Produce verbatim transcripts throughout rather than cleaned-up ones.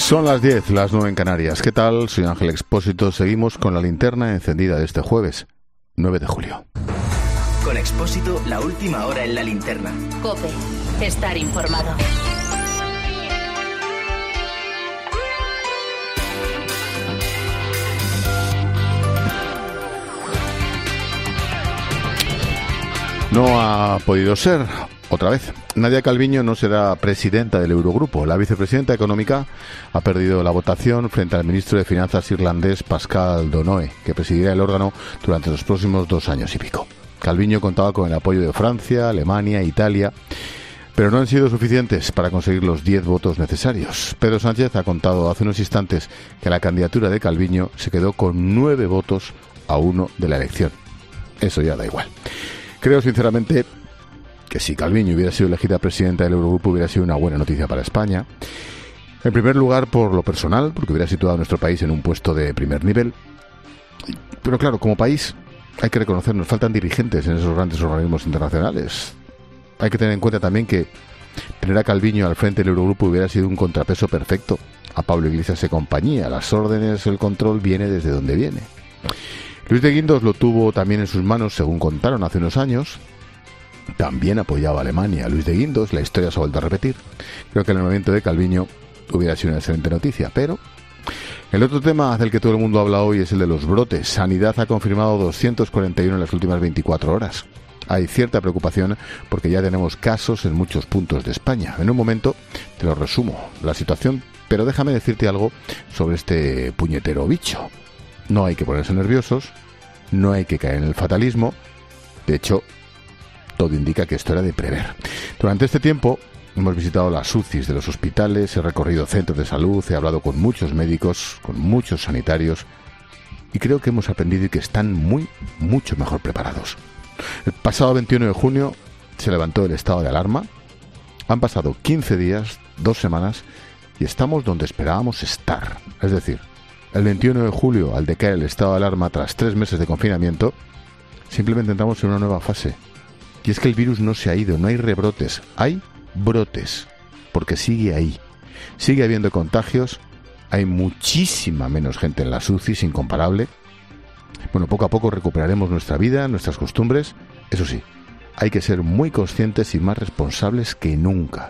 Son las diez, las nueve en Canarias. ¿Qué tal? Soy Ángel Expósito. Seguimos con la linterna encendida de este jueves, nueve de julio. Con Expósito, la última hora en la linterna. COPE. Estar informado. No ha podido ser. Otra vez, Nadia Calviño no será presidenta del Eurogrupo. La vicepresidenta económica ha perdido la votación frente al ministro de Finanzas irlandés Pascal Donohoe, que presidirá el órgano durante los próximos dos años y pico. Calviño contaba con el apoyo de Francia, Alemania, Italia, pero no han sido suficientes para conseguir los diez votos necesarios. Pedro Sánchez ha contado hace unos instantes que la candidatura de Calviño se quedó con nueve votos a uno de la elección. Eso ya da igual. Creo sinceramente que si Calviño hubiera sido elegida presidenta del Eurogrupo hubiera sido una buena noticia para España. En primer lugar, por lo personal, porque hubiera situado a nuestro país en un puesto de primer nivel. Pero claro, como país hay que reconocer, nos faltan dirigentes en esos grandes organismos internacionales. Hay que tener en cuenta también que tener a Calviño al frente del Eurogrupo hubiera sido un contrapeso perfecto a Pablo Iglesias y compañía. Las órdenes, el control viene desde donde viene. Luis de Guindos lo tuvo también en sus manos, según contaron hace unos años. También apoyaba a Alemania. Luis de Guindos, la historia se ha vuelto a repetir. Creo que el nombramiento de Calviño hubiera sido una excelente noticia, pero el otro tema del que todo el mundo habla hoy es el de los brotes. Sanidad ha confirmado doscientos cuarenta y uno en las últimas veinticuatro horas. Hay cierta preocupación porque ya tenemos casos en muchos puntos de España. En un momento te lo resumo, la situación, pero déjame decirte algo sobre este puñetero bicho. No hay que ponerse nerviosos, no hay que caer en el fatalismo. De hecho, todo indica que esto era de prever. Durante este tiempo hemos visitado las U C Is de los hospitales, he recorrido centros de salud, he hablado con muchos médicos, con muchos sanitarios y creo que hemos aprendido y que están muy, mucho mejor preparados. El pasado veintiuno de junio se levantó el estado de alarma. Han pasado quince días, dos semanas y estamos donde esperábamos estar. Es decir, el veintiuno de julio, al decaer el estado de alarma tras tres meses de confinamiento, simplemente entramos en una nueva fase. Y es que el virus no se ha ido, no hay rebrotes, hay brotes, porque sigue ahí. Sigue habiendo contagios, hay muchísima menos gente en las U C Is, incomparable. Bueno, poco a poco recuperaremos nuestra vida, nuestras costumbres. Eso sí, hay que ser muy conscientes y más responsables que nunca.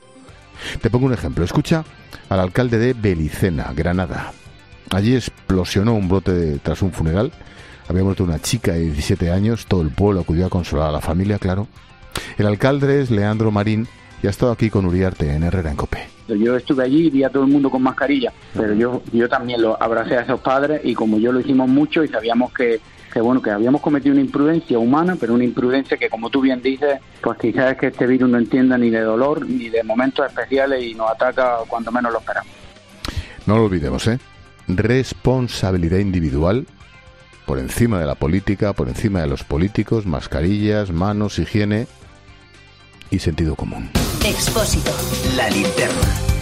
Te pongo un ejemplo. Escucha al alcalde de Belicena, Granada. Allí explosionó un brote tras un funeral. Había muerto una chica de diecisiete años, todo el pueblo acudió a consolar a la familia, claro. El alcalde es Leandro Marín y ha estado aquí con Uriarte en Herrera en COPE. Yo estuve allí y vi a todo el mundo con mascarilla, pero yo yo también lo abracé a esos padres y como yo lo hicimos mucho y sabíamos que, que bueno que habíamos cometido una imprudencia humana, pero una imprudencia que, como tú bien dices, pues quizás es que este virus no entienda ni de dolor ni de momentos especiales y nos ataca cuando menos lo esperamos. No lo olvidemos, ¿eh? Responsabilidad individual por encima de la política, por encima de los políticos, mascarillas, manos, higiene y sentido común. Expósito, la linterna.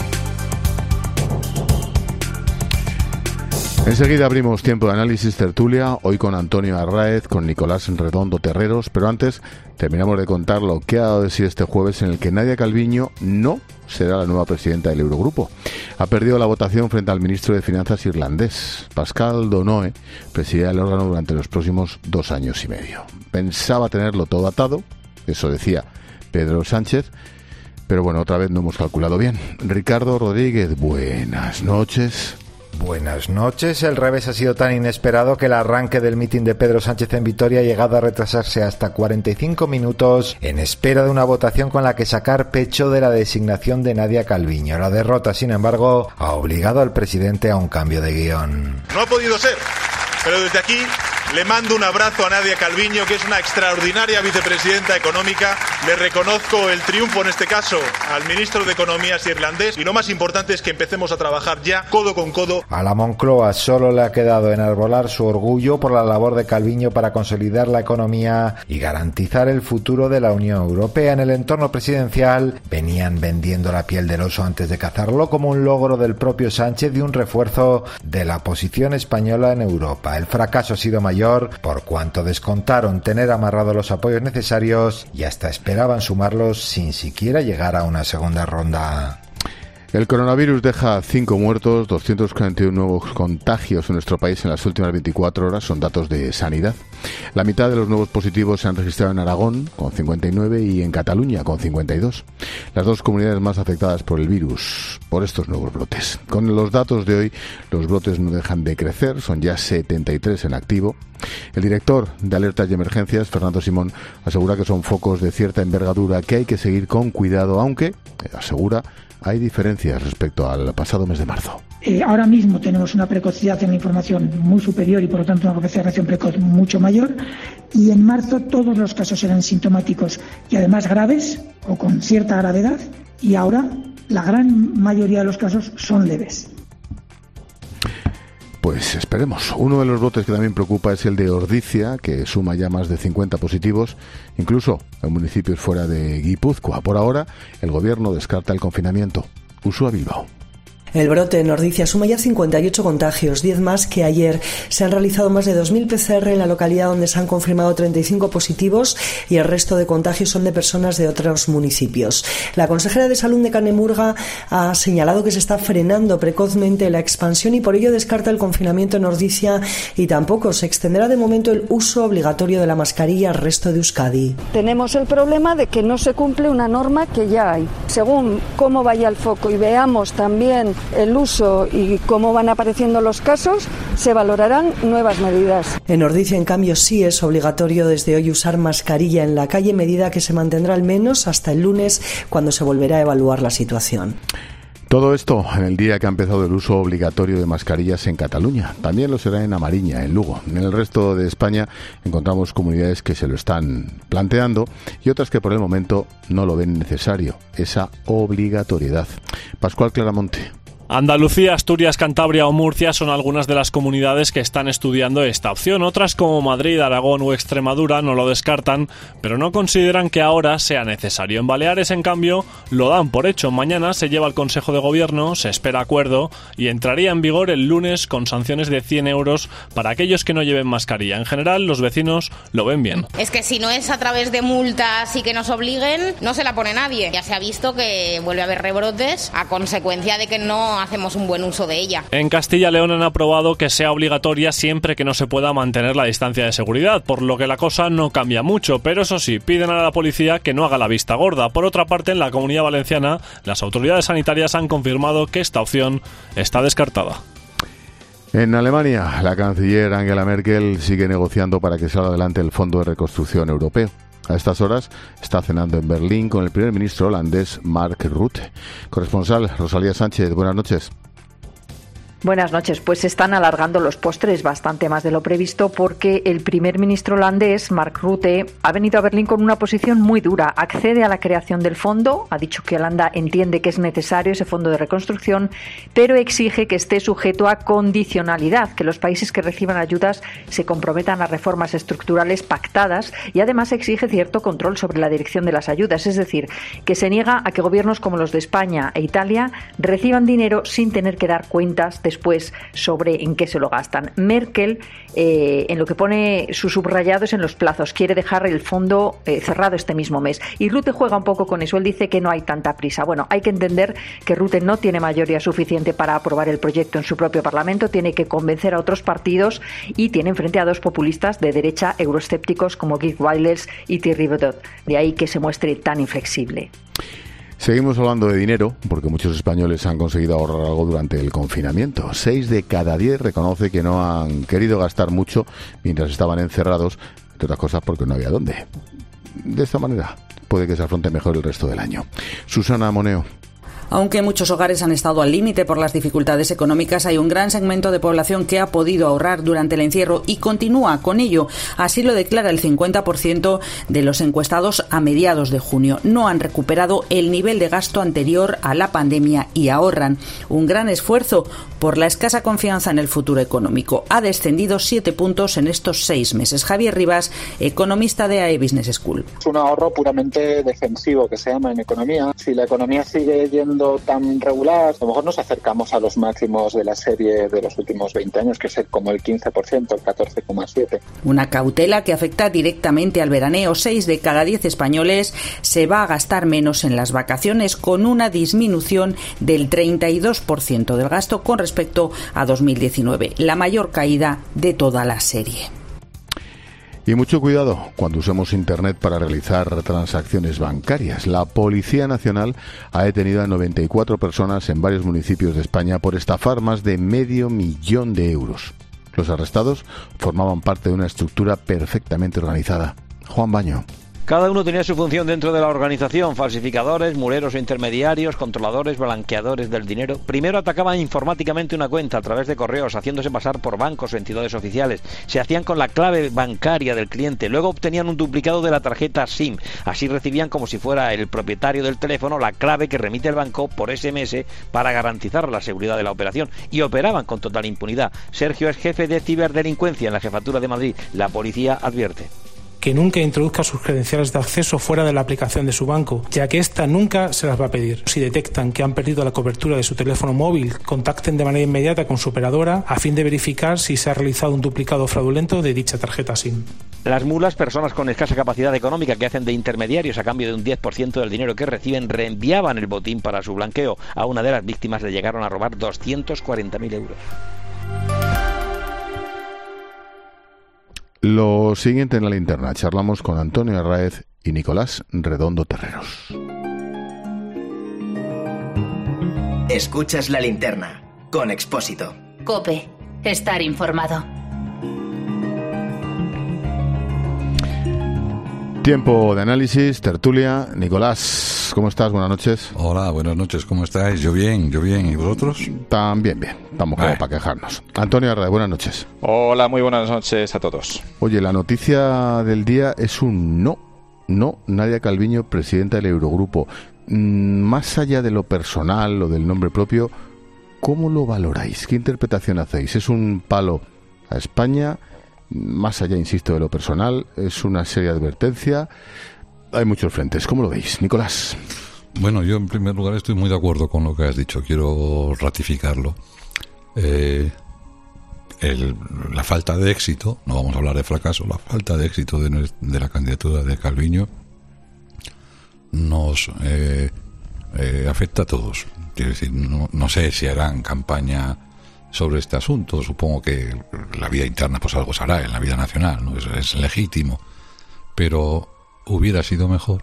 Enseguida abrimos tiempo de análisis tertulia, hoy con Antonio Arráez, con Nicolás Redondo Terreros, pero antes terminamos de contar lo que ha dado de sí este jueves en el que Nadia Calviño no será la nueva presidenta del Eurogrupo. Ha perdido la votación frente al ministro de Finanzas irlandés. Pascal Donohoe presidirá el órgano durante los próximos dos años y medio. Pensaba tenerlo todo atado, eso decía Pedro Sánchez, pero bueno, otra vez no hemos calculado bien. Ricardo Rodríguez, buenas noches. Buenas noches. El revés ha sido tan inesperado que el arranque del mitin de Pedro Sánchez en Vitoria ha llegado a retrasarse hasta cuarenta y cinco minutos en espera de una votación con la que sacar pecho de la designación de Nadia Calviño. La derrota, sin embargo, ha obligado al presidente a un cambio de guión. No ha podido ser, pero desde aquí le mando un abrazo a Nadia Calviño, que es una extraordinaria vicepresidenta económica. Le reconozco el triunfo, en este caso, al ministro de Economía irlandés. Y lo más importante es que empecemos a trabajar ya, codo con codo. A la Moncloa solo le ha quedado enarbolar su orgullo por la labor de Calviño para consolidar la economía y garantizar el futuro de la Unión Europea. En el entorno presidencial venían vendiendo la piel del oso antes de cazarlo como un logro del propio Sánchez y un refuerzo de la posición española en Europa. El fracaso ha sido mayor por cuanto descontaron tener amarrados los apoyos necesarios y hasta esperaban sumarlos sin siquiera llegar a una segunda ronda. El coronavirus deja cinco muertos, doscientos cuarenta y uno nuevos contagios en nuestro país en las últimas veinticuatro horas, son datos de Sanidad. La mitad de los nuevos positivos se han registrado en Aragón, con cincuenta y nueve, y en Cataluña, con cincuenta y dos. Las dos comunidades más afectadas por el virus, por estos nuevos brotes. Con los datos de hoy, los brotes no dejan de crecer, son ya setenta y tres en activo. El director de Alertas y Emergencias, Fernando Simón, asegura que son focos de cierta envergadura que hay que seguir con cuidado, aunque, asegura, hay diferencias respecto al pasado mes de marzo. Eh, ahora mismo tenemos una precocidad en la información muy superior y por lo tanto una capacidad de reacción precoz mucho mayor, y en marzo todos los casos eran sintomáticos y además graves o con cierta gravedad, y ahora la gran mayoría de los casos son leves. Pues esperemos. Uno de los brotes que también preocupa es el de Ordizia, que suma ya más de cincuenta positivos, incluso en municipios fuera de Guipúzcoa. Por ahora, el gobierno descarta el confinamiento. Ursúa Bilbao. El brote en Ordizia suma ya cincuenta y ocho contagios, diez más que ayer. Se han realizado más de dos mil P C R en la localidad, donde se han confirmado treinta y cinco positivos, y el resto de contagios son de personas de otros municipios. La consejera de Salud de Canemurga ha señalado que se está frenando precozmente la expansión y por ello descarta el confinamiento en Ordizia, y tampoco se extenderá de momento el uso obligatorio de la mascarilla al resto de Euskadi. Tenemos el problema de que no se cumple una norma que ya hay. Según cómo vaya el foco y veamos también el uso y cómo van apareciendo los casos, se valorarán nuevas medidas. En Ordizia, en cambio, sí es obligatorio desde hoy usar mascarilla en la calle, medida que se mantendrá al menos hasta el lunes, cuando se volverá a evaluar la situación. Todo esto en el día que ha empezado el uso obligatorio de mascarillas en Cataluña. También lo será en A Mariña, en Lugo. En el resto de España encontramos comunidades que se lo están planteando y otras que por el momento no lo ven necesario, esa obligatoriedad. Pascual Claramonte. Andalucía, Asturias, Cantabria o Murcia son algunas de las comunidades que están estudiando esta opción. Otras, como Madrid, Aragón o Extremadura, no lo descartan, pero no consideran que ahora sea necesario. En Baleares, en cambio, lo dan por hecho. Mañana se lleva al Consejo de Gobierno, se espera acuerdo y entraría en vigor el lunes con sanciones de cien euros para aquellos que no lleven mascarilla. En general, los vecinos lo ven bien. Es que si no es a través de multas y que nos obliguen, no se la pone nadie. Ya se ha visto que vuelve a haber rebrotes a consecuencia de que no hacemos un buen uso de ella. En Castilla y León han aprobado que sea obligatoria siempre que no se pueda mantener la distancia de seguridad, por lo que la cosa no cambia mucho, pero eso sí, piden a la policía que no haga la vista gorda. Por otra parte, en la Comunidad Valenciana, las autoridades sanitarias han confirmado que esta opción está descartada. En Alemania, la canciller Angela Merkel sigue negociando para que salga adelante el Fondo de Reconstrucción Europeo. A estas horas está cenando en Berlín con el primer ministro holandés Mark Rutte. Corresponsal Rosalía Sánchez, buenas noches. Buenas noches. Pues se están alargando los postres bastante más de lo previsto, porque el primer ministro holandés, Mark Rutte, ha venido a Berlín con una posición muy dura. Accede a la creación del fondo, ha dicho que Holanda entiende que es necesario ese fondo de reconstrucción, pero exige que esté sujeto a condicionalidad, que los países que reciban ayudas se comprometan a reformas estructurales pactadas, y además exige cierto control sobre la dirección de las ayudas, es decir, que se niega a que gobiernos como los de España e Italia reciban dinero sin tener que dar cuentas de después sobre en qué se lo gastan. Merkel, eh, en lo que pone su subrayado es en los plazos. Quiere dejar el fondo eh, cerrado este mismo mes. Y Rutte juega un poco con eso. Él dice que no hay tanta prisa. Bueno, hay que entender que Rutte no tiene mayoría suficiente para aprobar el proyecto en su propio Parlamento. Tiene que convencer a otros partidos y tiene enfrente a dos populistas de derecha euroescépticos como Geert Wilders y Thierry Baudet. De ahí que se muestre tan inflexible. Seguimos hablando de dinero, porque muchos españoles han conseguido ahorrar algo durante el confinamiento. Seis de cada diez reconoce que no han querido gastar mucho mientras estaban encerrados, entre otras cosas porque no había dónde. De esta manera puede que se afronte mejor el resto del año. Susana Moneo. Aunque muchos hogares han estado al límite por las dificultades económicas, hay un gran segmento de población que ha podido ahorrar durante el encierro y continúa con ello. Así lo declara el cincuenta por ciento de los encuestados a mediados de junio. No han recuperado el nivel de gasto anterior a la pandemia y ahorran. Un gran esfuerzo por la escasa confianza en el futuro económico. Ha descendido siete puntos en estos seis meses. Javier Rivas, economista de A E Business School. Es un ahorro puramente defensivo, que se llama en economía. Si la economía sigue yendo funcionando tan regular, a lo mejor nos acercamos a los máximos de la serie de los últimos veinte años, que es como el quince por ciento, el catorce coma siete por ciento. Una cautela que afecta directamente al veraneo. seis de cada diez españoles se va a gastar menos en las vacaciones, con una disminución del treinta y dos por ciento del gasto con respecto a dos mil diecinueve, la mayor caída de toda la serie. Y mucho cuidado cuando usemos Internet para realizar transacciones bancarias. La Policía Nacional ha detenido a noventa y cuatro personas en varios municipios de España por estafar más de medio millón de euros. Los arrestados formaban parte de una estructura perfectamente organizada. Juan Baño. Cada uno tenía su función dentro de la organización: falsificadores, muleros e intermediarios, controladores, blanqueadores del dinero. Primero atacaban informáticamente una cuenta a través de correos, haciéndose pasar por bancos o entidades oficiales. Se hacían con la clave bancaria del cliente. Luego obtenían un duplicado de la tarjeta SIM. Así recibían, como si fuera el propietario del teléfono, la clave que remite el banco por ese eme ese para garantizar la seguridad de la operación. Y operaban con total impunidad. Sergio es jefe de ciberdelincuencia en la Jefatura de Madrid. La policía advierte que nunca introduzca sus credenciales de acceso fuera de la aplicación de su banco, ya que ésta nunca se las va a pedir. Si detectan que han perdido la cobertura de su teléfono móvil, contacten de manera inmediata con su operadora a fin de verificar si se ha realizado un duplicado fraudulento de dicha tarjeta SIM. Las mulas, personas con escasa capacidad económica que hacen de intermediarios a cambio de un diez por ciento del dinero que reciben, reenviaban el botín para su blanqueo. A una de las víctimas le llegaron a robar doscientos cuarenta mil euros. Lo siguiente en la linterna. Charlamos con Antonio Arráez y Nicolás Redondo Terreros. Escuchas la linterna con Expósito. COPE. Estar informado. Tiempo de análisis, tertulia. Nicolás, ¿cómo estás? Buenas noches. Hola, buenas noches, ¿cómo estáis? Yo bien, yo bien, ¿y vosotros? También bien, estamos como para quejarnos. Antonio Arraez, buenas noches. Hola, muy buenas noches a todos. Oye, la noticia del día es un no. No, Nadia Calviño, presidenta del Eurogrupo. Mm, más allá de lo personal o del nombre propio, ¿cómo lo valoráis? ¿Qué interpretación hacéis? ¿Es un palo a España? Más allá, insisto, de lo personal, es una seria advertencia. Hay muchos frentes. ¿Cómo lo veis, Nicolás? Bueno, yo en primer lugar estoy muy de acuerdo con lo que has dicho. Quiero ratificarlo. Eh, el, la falta de éxito, no vamos a hablar de fracaso, la falta de éxito de, de la candidatura de Calviño nos eh, eh, afecta a todos. Quiero decir, no, no sé si harán campaña sobre este asunto. Supongo que la vida interna pues algo se hará en la vida nacional, ¿no? es, es legítimo, pero hubiera sido mejor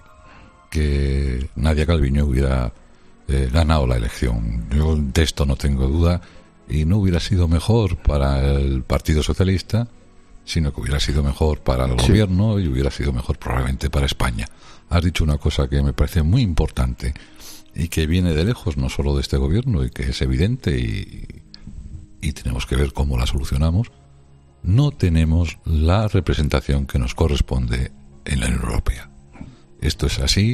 que Nadia Calviño hubiera eh, ganado la elección. Yo de esto no tengo duda, y no hubiera sido mejor para el Partido Socialista, sino que hubiera sido mejor para el sí. gobierno, y hubiera sido mejor probablemente para España. Has dicho una cosa que me parece muy importante y que viene de lejos, no solo de este gobierno, y que es evidente y y tenemos que ver cómo la solucionamos. No tenemos la representación que nos corresponde en la Unión Europea. Esto es así,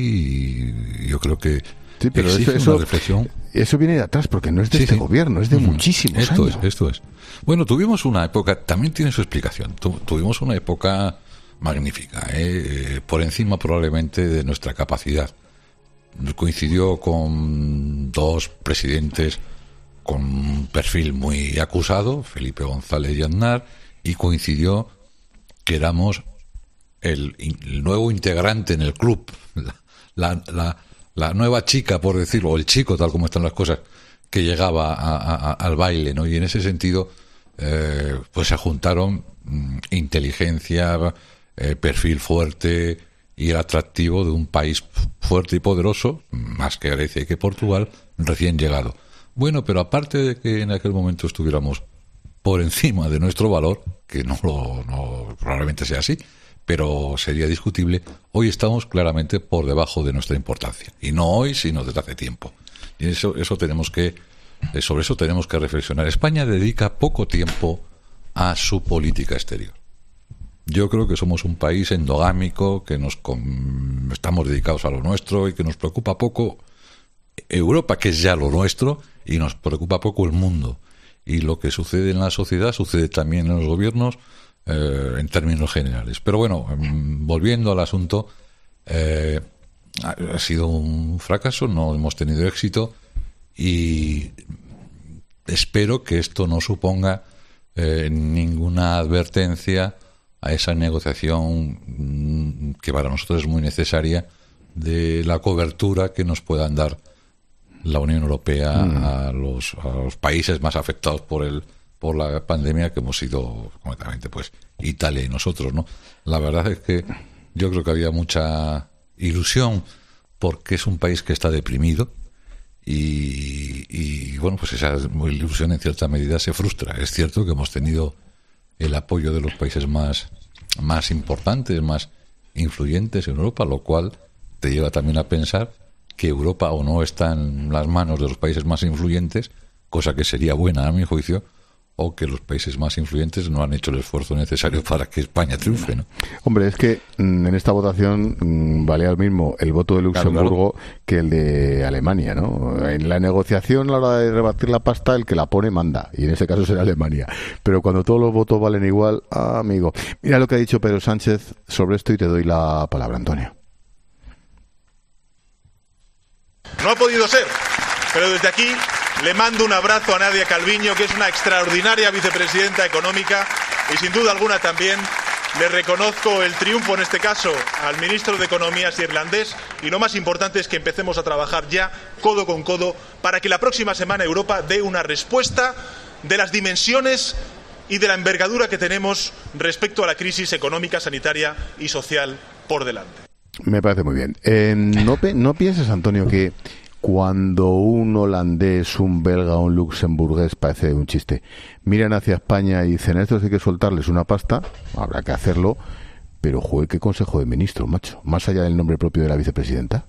y yo creo que sí, pero exige eso, una reflexión. Eso viene de atrás, porque no es de sí, este sí. gobierno, es de mm, muchísimos esto años. Es, esto es. Bueno, tuvimos una época, también tiene su explicación, tu, tuvimos una época magnífica, ¿eh? por encima probablemente de nuestra capacidad. Coincidió con dos presidentes con un perfil muy acusado, Felipe González y Aznar, y coincidió que éramos el, el nuevo integrante en el club, la, la, la, la nueva chica, por decirlo, o el chico, tal como están las cosas, que llegaba a, a, al baile, ¿no? Y en ese sentido, eh, pues se juntaron mm, inteligencia, eh, perfil fuerte y el atractivo de un país fuerte y poderoso, más que Grecia y que Portugal, recién llegado. Bueno, pero aparte de que en aquel momento estuviéramos por encima de nuestro valor, que no lo no, probablemente sea así, pero sería discutible, hoy estamos claramente por debajo de nuestra importancia. Y no hoy, sino desde hace tiempo. Y eso, eso tenemos que, sobre eso tenemos que reflexionar. España dedica poco tiempo a su política exterior. Yo creo que somos un país endogámico, que nos con, estamos dedicados a lo nuestro y que nos preocupa poco Europa, que es ya lo nuestro, y nos preocupa poco el mundo. Y lo que sucede en la sociedad sucede también en los gobiernos, eh, en términos generales. Pero bueno, volviendo al asunto, eh, ha sido un fracaso, no hemos tenido éxito, y espero que esto no suponga eh, ninguna advertencia a esa negociación que para nosotros es muy necesaria de la cobertura que nos puedan dar la Unión Europea mm. a, los, a los países más afectados por el por la pandemia, que hemos sido concretamente pues Italia y nosotros, ¿no? La verdad es que yo creo que había mucha ilusión porque es un país que está deprimido y, y bueno, pues esa ilusión en cierta medida se frustra. Es cierto que hemos tenido el apoyo de los países más, más importantes, más influyentes en Europa, lo cual te lleva también a pensar que Europa o no está en las manos de los países más influyentes, cosa que sería buena a mi juicio, o que los países más influyentes no han hecho el esfuerzo necesario para que España triunfe, ¿no? Hombre, es que en esta votación valía el mismo el voto de Luxemburgo claro, claro. que el de Alemania, ¿no? En la negociación, a la hora de repartir la pasta, el que la pone manda, y en ese caso será Alemania. Pero cuando todos los votos valen igual, ah, amigo. Mira lo que ha dicho Pedro Sánchez sobre esto y te doy la palabra, Antonio. No ha podido ser, pero desde aquí le mando un abrazo a Nadia Calviño, que es una extraordinaria vicepresidenta económica, y sin duda alguna también le reconozco el triunfo, en este caso, al ministro de Economía irlandés, y lo más importante es que empecemos a trabajar ya codo con codo para que la próxima semana Europa dé una respuesta de las dimensiones y de la envergadura que tenemos respecto a la crisis económica, sanitaria y social por delante. Me parece muy bien. Eh, ¿no, ¿No piensas, Antonio, que cuando un holandés, un belga o un luxemburgués, parece un chiste, miran hacia España y dicen, a estos hay que soltarles una pasta, habrá que hacerlo, pero joder, qué consejo de ministro, macho, más allá del nombre propio de la vicepresidenta?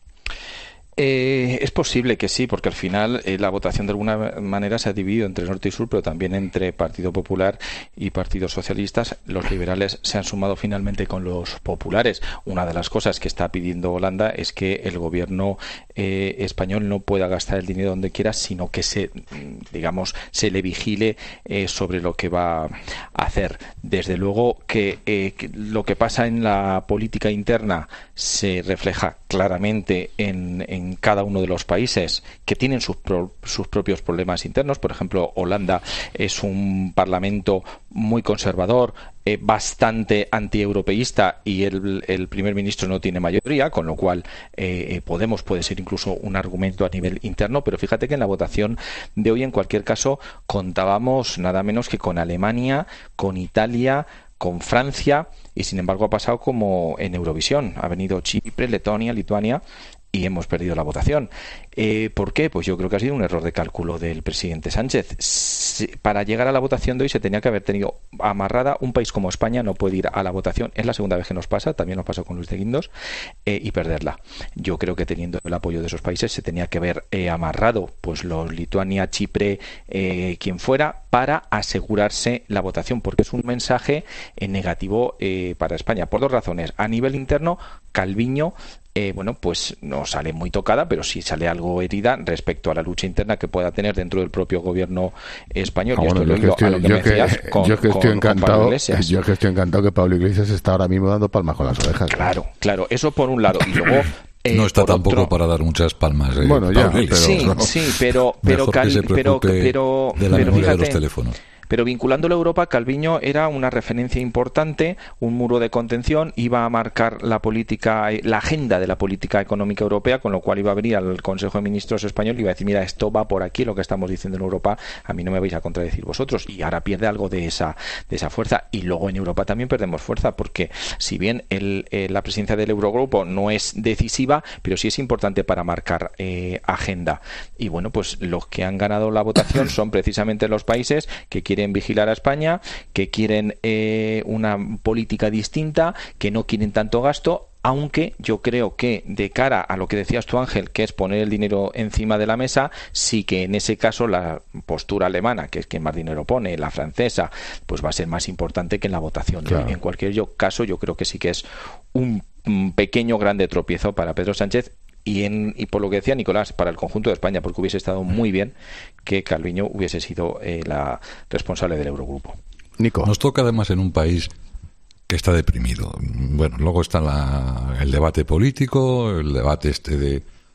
Eh, es posible que sí, porque al final eh, la votación de alguna manera se ha dividido entre norte y sur, pero también entre Partido Popular y Partidos Socialistas. Los liberales se han sumado finalmente con los populares. Una de las cosas que está pidiendo Holanda es que el gobierno eh, español no pueda gastar el dinero donde quiera, sino que se, digamos, se le vigile eh, sobre lo que va a hacer. Desde luego que, eh, que lo que pasa en la política interna se refleja claramente en, en cada uno de los países que tienen sus, pro, sus propios problemas internos. Por ejemplo, Holanda es un parlamento muy conservador, eh, bastante antieuropeísta, y el, el primer ministro no tiene mayoría, con lo cual eh, Podemos puede ser incluso un argumento a nivel interno. Pero fíjate que en la votación de hoy, en cualquier caso, contábamos nada menos que con Alemania, con Italia, con Francia, y sin embargo ha pasado como en Eurovisión. Ha venido Chipre, Letonia, Lituania, y hemos perdido la votación. Eh, ¿Por qué? Pues yo creo que ha sido un error de cálculo del presidente Sánchez. Si, para llegar a la votación de hoy se tenía que haber tenido amarrada. Un país como España no puede ir a la votación. Es la segunda vez que nos pasa, también nos pasó con Luis de Guindos, eh, y perderla. Yo creo que teniendo el apoyo de esos países se tenía que haber eh, amarrado, pues los Lituania, Chipre, eh, quien fuera, para asegurarse la votación, porque es un mensaje eh, negativo eh, para España, por dos razones. A nivel interno, Calviño Eh, bueno, pues no sale muy tocada, pero sí sale algo herida respecto a la lucha interna que pueda tener dentro del propio gobierno español. Ah, y esto bueno, lo estoy, a lo que yo me que, decías con, yo que estoy con, encantado, con yo que estoy encantado que Pablo Iglesias está ahora mismo dando palmas con las orejas. Claro, claro, eso por un lado. Y luego Eh, no está tampoco otro... para dar muchas palmas. Eh, bueno, ya, pero, sí, no. sí, pero pero Cal... pero pero de la pero memoria fíjate, de los teléfonos. Pero vinculándolo a Europa, Calviño era una referencia importante, un muro de contención, iba a marcar la política, la agenda de la política económica europea, con lo cual iba a venir al Consejo de Ministros español y iba a decir, mira, esto va por aquí, lo que estamos diciendo en Europa, a mí no me vais a contradecir vosotros. Y ahora pierde algo de esa de esa fuerza. Y luego en Europa también perdemos fuerza, porque si bien el, eh, la presidencia del Eurogrupo no es decisiva, pero sí es importante para marcar eh, agenda. Y bueno, pues los que han ganado la votación son precisamente los países que quieren quieren vigilar a España, que quieren eh, una política distinta, que no quieren tanto gasto, aunque yo creo que de cara a lo que decías tú, Ángel, que es poner el dinero encima de la mesa, sí que en ese caso la postura alemana, que es quien más dinero pone, la francesa, pues va a ser más importante que en la votación. Claro. En cualquier yo, caso, yo creo que sí que es un, un pequeño grande tropiezo para Pedro Sánchez. Y, en, y por lo que decía Nicolás, para el conjunto de España, porque hubiese estado muy bien que Calviño hubiese sido eh, la responsable del Eurogrupo. Nico. Nos toca además en un país que está deprimido. Bueno, luego está la, el debate político, el debate este de,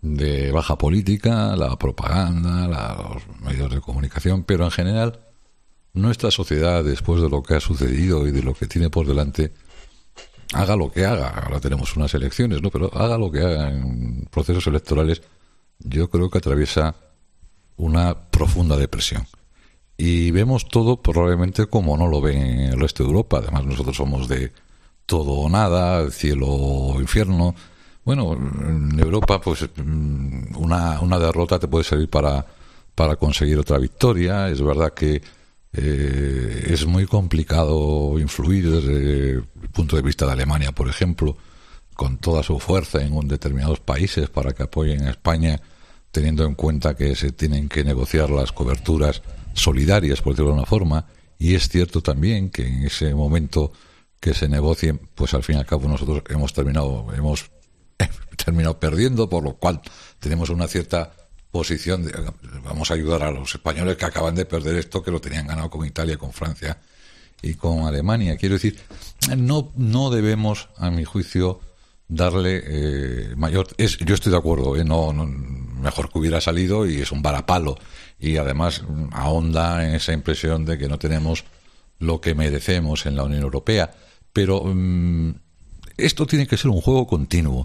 de baja política, la propaganda, la, los medios de comunicación, pero en general nuestra sociedad, después de lo que ha sucedido y de lo que tiene por delante, haga lo que haga, ahora tenemos unas elecciones, ¿no? Pero haga lo que haga en procesos electorales, yo creo que atraviesa una profunda depresión. Y vemos todo probablemente como no lo ven en el resto de Europa. Además, nosotros somos de todo o nada, cielo o infierno. Bueno, en Europa, pues una, una derrota te puede servir para, para conseguir otra victoria. Es verdad que eh, es muy complicado influir desde el punto de vista de Alemania, por ejemplo, con toda su fuerza en un determinados países para que apoyen a España, teniendo en cuenta que se tienen que negociar las coberturas solidarias, por decirlo de una forma. Y es cierto también que en ese momento que se negocien, pues al fin y al cabo nosotros hemos terminado, hemos terminado perdiendo, por lo cual tenemos una cierta posición de, vamos a ayudar a los españoles que acaban de perder esto, que lo tenían ganado con Italia, con Francia y con Alemania. Quiero decir, no no debemos, a mi juicio, darle eh, mayor... Es, yo estoy de acuerdo, ¿eh? no, no mejor que hubiera salido, y es un varapalo, y además ahonda en esa impresión de que no tenemos lo que merecemos en la Unión Europea. Pero um, esto tiene que ser un juego continuo.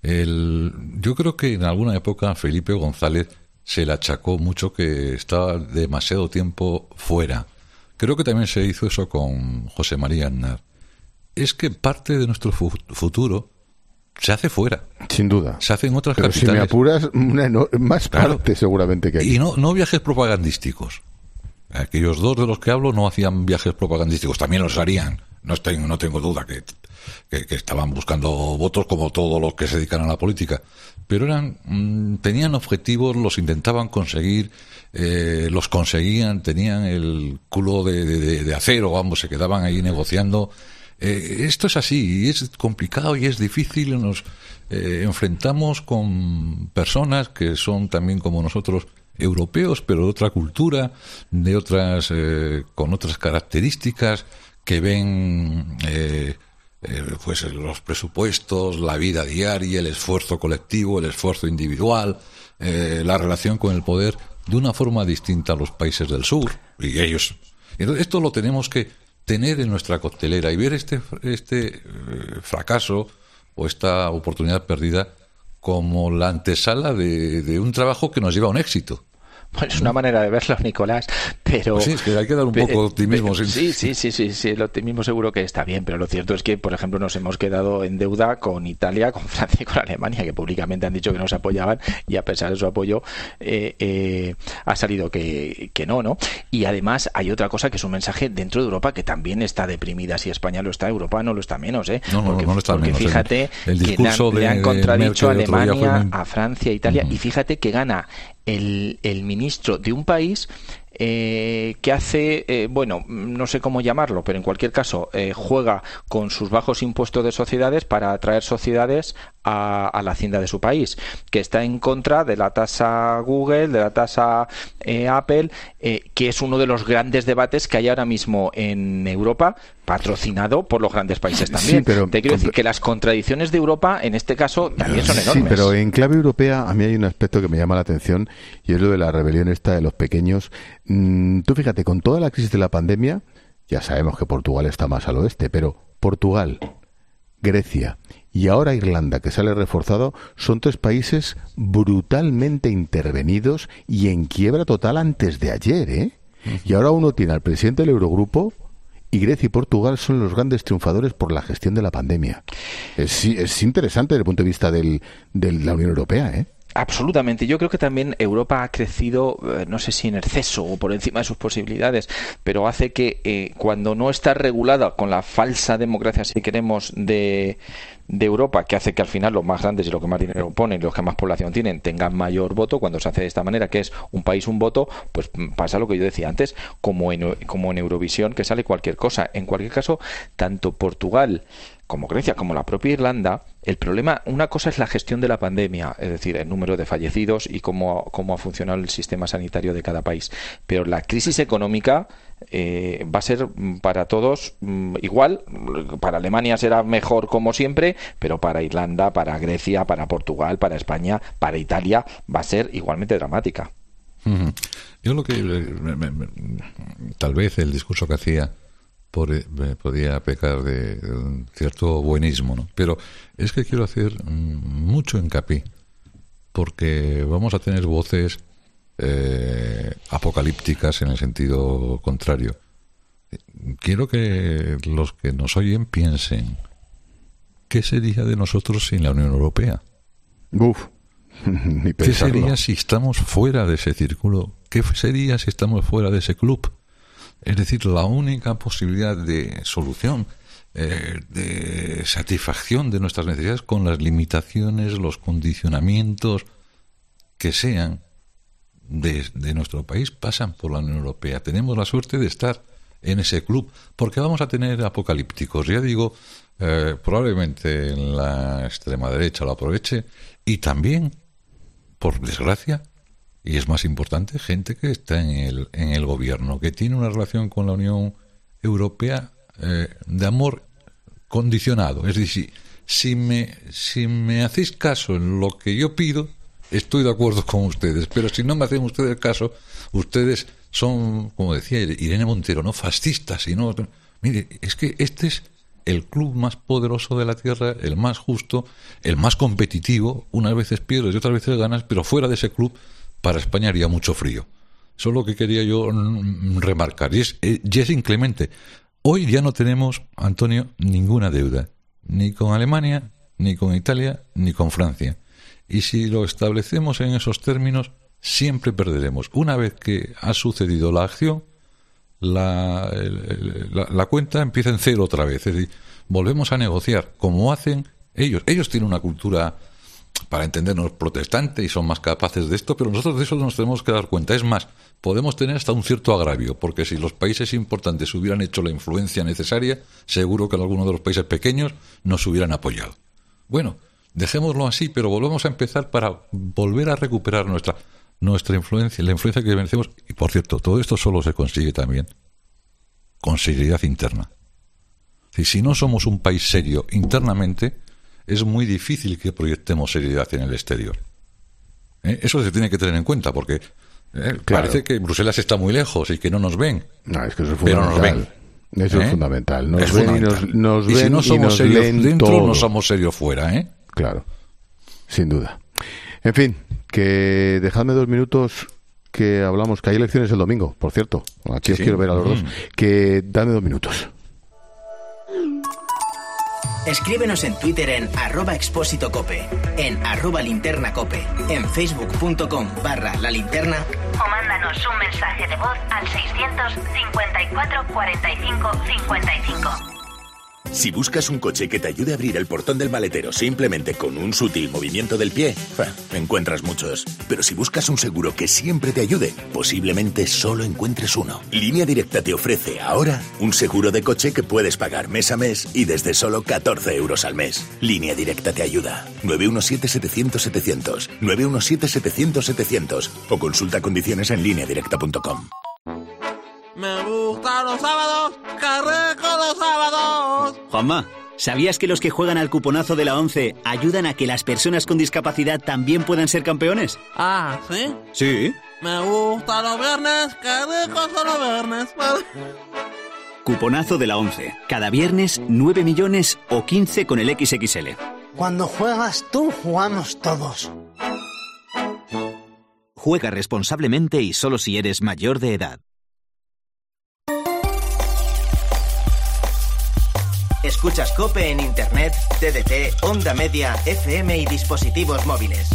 El, yo creo que en alguna época Felipe González se le achacó mucho que estaba demasiado tiempo fuera. Creo que también se hizo eso con José María Aznar. Es que parte de nuestro fu- futuro se hace fuera. Sin duda. Se hace en otras Pero capitales. Si me apuras, una eno- más Claro. parte seguramente que aquí. Y no, no viajes propagandísticos. Aquellos dos de los que hablo no hacían viajes propagandísticos. También los harían. No, estoy, no tengo duda que, que, que estaban buscando votos como todos los que se dedican a la política. Pero eran mmm, tenían objetivos, los intentaban conseguir, eh, los conseguían, tenían el culo de, de, de acero, vamos, se quedaban ahí negociando. Eh, esto es así, y es complicado y es difícil. Nos eh, enfrentamos con personas que son también como nosotros europeos, pero de otra cultura, de otras, eh, con otras características, que ven eh, eh, pues los presupuestos, la vida diaria, el esfuerzo colectivo, el esfuerzo individual, eh, la relación con el poder de una forma distinta a los países del sur. Y ellos, entonces, esto lo tenemos que tener en nuestra coctelera y ver este este eh, fracaso o esta oportunidad perdida como la antesala de, de un trabajo que nos lleva a un éxito. Bueno, es una manera de verlo, Nicolás, pero... Pues sí, es que hay que dar un poco de optimismo. Sí, sí, sí, sí, sí, sí, el optimismo seguro que está bien, pero lo cierto es que, por ejemplo, nos hemos quedado en deuda con Italia, con Francia y con Alemania, que públicamente han dicho que nos apoyaban, y a pesar de su apoyo eh, eh, ha salido que, que no, ¿no? Y además hay otra cosa que es un mensaje dentro de Europa que también está deprimida. Si España lo está, Europa no lo está menos, ¿eh? No, no, porque, no lo está porque menos. fíjate el, el que le han, de, le han contradicho a Alemania, muy... a Francia, a Italia, uh-huh. Y fíjate que gana el, el ministro de un país eh, que hace, eh, bueno, no sé cómo llamarlo, pero en cualquier caso eh, juega con sus bajos impuestos de sociedades para atraer sociedades a, a la hacienda de su país, que está en contra de la tasa Google, de la tasa eh, Apple, eh, que es uno de los grandes debates que hay ahora mismo en Europa, patrocinado por los grandes países también. Sí, pero, Te quiero decir que las contradicciones de Europa en este caso también son enormes. Sí, pero en clave europea a mí hay un aspecto que me llama la atención, y es lo de la rebelión esta de los pequeños. Mm, tú fíjate, con toda la crisis de la pandemia, ya sabemos que Portugal está más al oeste, pero Portugal, Grecia y ahora Irlanda, que sale reforzado, son tres países brutalmente intervenidos y en quiebra total antes de ayer, ¿eh? Uh-huh. Y ahora uno tiene al presidente del Eurogrupo, y Grecia y Portugal son los grandes triunfadores por la gestión de la pandemia. Es, es interesante desde el punto de vista del, de la Unión Europea, ¿eh? Absolutamente. Yo creo que también Europa ha crecido, eh, no sé si en exceso o por encima de sus posibilidades, pero hace que eh, cuando no está regulada con la falsa democracia, si queremos, de, de Europa, que hace que al final los más grandes y los que más dinero ponen, los que más población tienen, tengan mayor voto, cuando se hace de esta manera, que es un país, un voto, pues pasa lo que yo decía antes, como en, como en Eurovisión, que sale cualquier cosa. En cualquier caso, tanto Portugal como Grecia, como la propia Irlanda, el problema, una cosa es la gestión de la pandemia, es decir, el número de fallecidos y cómo, cómo ha funcionado el sistema sanitario de cada país. Pero la crisis económica eh, va a ser para todos mm, igual. Para Alemania será mejor como siempre, pero para Irlanda, para Grecia, para Portugal, para España, para Italia va a ser igualmente dramática. Uh-huh. Yo lo que me, me, me, tal vez el discurso que hacía por, eh, podía pecar de, de un cierto buenismo, ¿no? Pero es que quiero hacer mm, mucho hincapié, porque vamos a tener voces eh, apocalípticas en el sentido contrario. Quiero que los que nos oyen piensen, ¿qué sería de nosotros sin la Unión Europea? Uf, ni ¿Qué sería si estamos fuera de ese círculo? ¿Qué sería si estamos fuera de ese club? Es decir, la única posibilidad de solución, eh, de satisfacción de nuestras necesidades con las limitaciones, los condicionamientos que sean de, de nuestro país, pasan por la Unión Europea. Tenemos la suerte de estar en ese club, porque vamos a tener apocalípticos. Ya digo, eh, probablemente en la extrema derecha lo aproveche, y también, por desgracia, y es más importante, gente que está en el, en el gobierno, que tiene una relación con la Unión Europea eh, de amor condicionado. Es decir, si me, si me hacéis caso en lo que yo pido, estoy de acuerdo con ustedes, pero si no me hacen ustedes caso, ustedes son, como decía Irene Montero, no fascistas, sino... Mire, es que este es el club más poderoso de la Tierra, el más justo, el más competitivo. Unas veces pierdes y otras veces ganas, pero fuera de ese club, para España haría mucho frío. Eso es lo que quería yo remarcar. Y es, y es inclemente. Hoy ya no tenemos, Antonio, ninguna deuda, ni con Alemania, ni con Italia, ni con Francia. Y si lo establecemos en esos términos, siempre perderemos. Una vez que ha sucedido la acción, la, la, la cuenta empieza en cero otra vez. Es decir, volvemos a negociar, como hacen ellos. Ellos tienen una cultura, para entendernos, protestante, y son más capaces de esto, pero nosotros de eso nos tenemos que dar cuenta. Es más, podemos tener hasta un cierto agravio, porque si los países importantes hubieran hecho la influencia necesaria, seguro que algunos de los países pequeños nos hubieran apoyado. Bueno, dejémoslo así, pero volvemos a empezar para volver a recuperar nuestra nuestra influencia, la influencia que merecemos. Y por cierto, todo esto solo se consigue también con seriedad interna. Y si no somos un país serio internamente, es muy difícil que proyectemos seriedad en el exterior. ¿Eh? Eso se tiene que tener en cuenta, porque eh, claro, parece que Bruselas está muy lejos y que no nos ven. No, es que eso es pero fundamental. nos ven. Eso ¿Eh? es fundamental. Nos es ven fundamental. y nos, nos y ven si no somos y nos serios leen dentro, todo. no somos serios fuera, ¿eh? Claro, sin duda. En fin, que dejadme dos minutos que hablamos, que hay elecciones el domingo, por cierto. Aquí sí, os sí. quiero ver a los Mm. dos. Que dame dos minutos. Escríbenos en Twitter en arroba expósito cope, en arroba linterna cope, en facebook.com barra la linterna O mándanos un mensaje de voz al seiscientos cincuenta y cuatro cuarenta y cinco cincuenta y cinco. Si buscas un coche que te ayude a abrir el portón del maletero simplemente con un sutil movimiento del pie, ja, encuentras muchos. Pero si buscas un seguro que siempre te ayude, posiblemente solo encuentres uno. Línea Directa te ofrece ahora un seguro de coche que puedes pagar mes a mes y desde solo catorce euros al mes. Línea Directa te ayuda. nueve uno siete setecientos setecientos, nueve uno siete setecientos setecientos o consulta condiciones en línea directa punto com. Me gustan los sábados, qué rico los sábados. Juanma, ¿sabías que los que juegan al cuponazo de la ONCE ayudan a que las personas con discapacidad también puedan ser campeones? Ah, ¿sí? Sí. Me gustan los viernes, qué ricos son los viernes. Cuponazo de la ONCE. Cada viernes, nueve millones o quince con el equis equis ele. Cuando juegas tú, jugamos todos. Juega responsablemente y solo si eres mayor de edad. Escuchas COPE en Internet, T D T, Onda Media, F M y dispositivos móviles.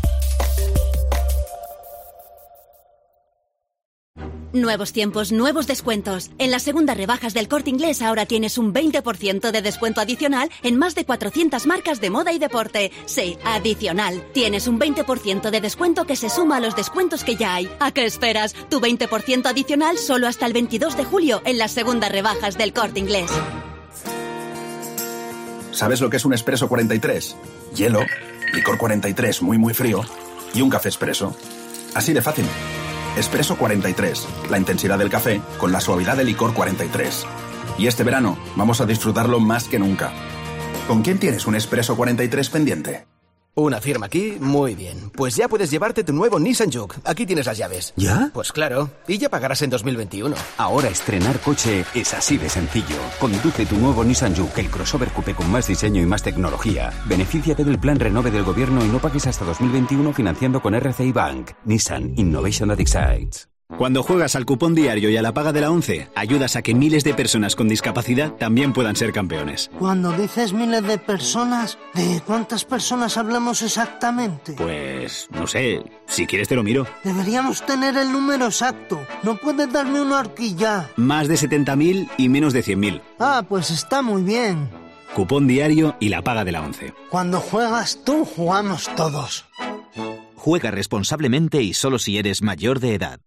Nuevos tiempos, nuevos descuentos. En las segundas rebajas del Corte Inglés ahora tienes un veinte por ciento de descuento adicional en más de cuatrocientas marcas de moda y deporte. Sí, adicional. Tienes un veinte por ciento de descuento que se suma a los descuentos que ya hay. ¿A qué esperas? Tu veinte por ciento adicional solo hasta el veintidós de julio en las segundas rebajas del Corte Inglés. ¿Sabes lo que es un Espresso cuarenta y tres? Hielo, licor cuarenta y tres muy muy frío y un café expreso. Así de fácil. Espresso cuarenta y tres, la intensidad del café con la suavidad del licor cuarenta y tres. Y este verano vamos a disfrutarlo más que nunca. ¿Con quién tienes un Espresso cuarenta y tres pendiente? Una firma aquí, muy bien. Pues ya puedes llevarte tu nuevo Nissan Juke. Aquí tienes las llaves. ¿Ya? Pues claro, y ya pagarás en dos mil veintiuno. Ahora estrenar coche es así de sencillo. Conduce tu nuevo Nissan Juke, el crossover coupé con más diseño y más tecnología. Benefíciate del plan Renove del gobierno y no pagues hasta dos mil veintiuno financiando con R C I Bank. Nissan Innovation that excites. Cuando juegas al cupón diario y a la paga de la ONCE, ayudas a que miles de personas con discapacidad también puedan ser campeones. Cuando dices miles de personas, ¿de cuántas personas hablamos exactamente? Pues, no sé, si quieres te lo miro. Deberíamos tener el número exacto. No puedes darme una horquilla. Más de setenta mil y menos de cien mil. Ah, pues está muy bien. Cupón diario y la paga de la ONCE. Cuando juegas tú, jugamos todos. Juega responsablemente y solo si eres mayor de edad.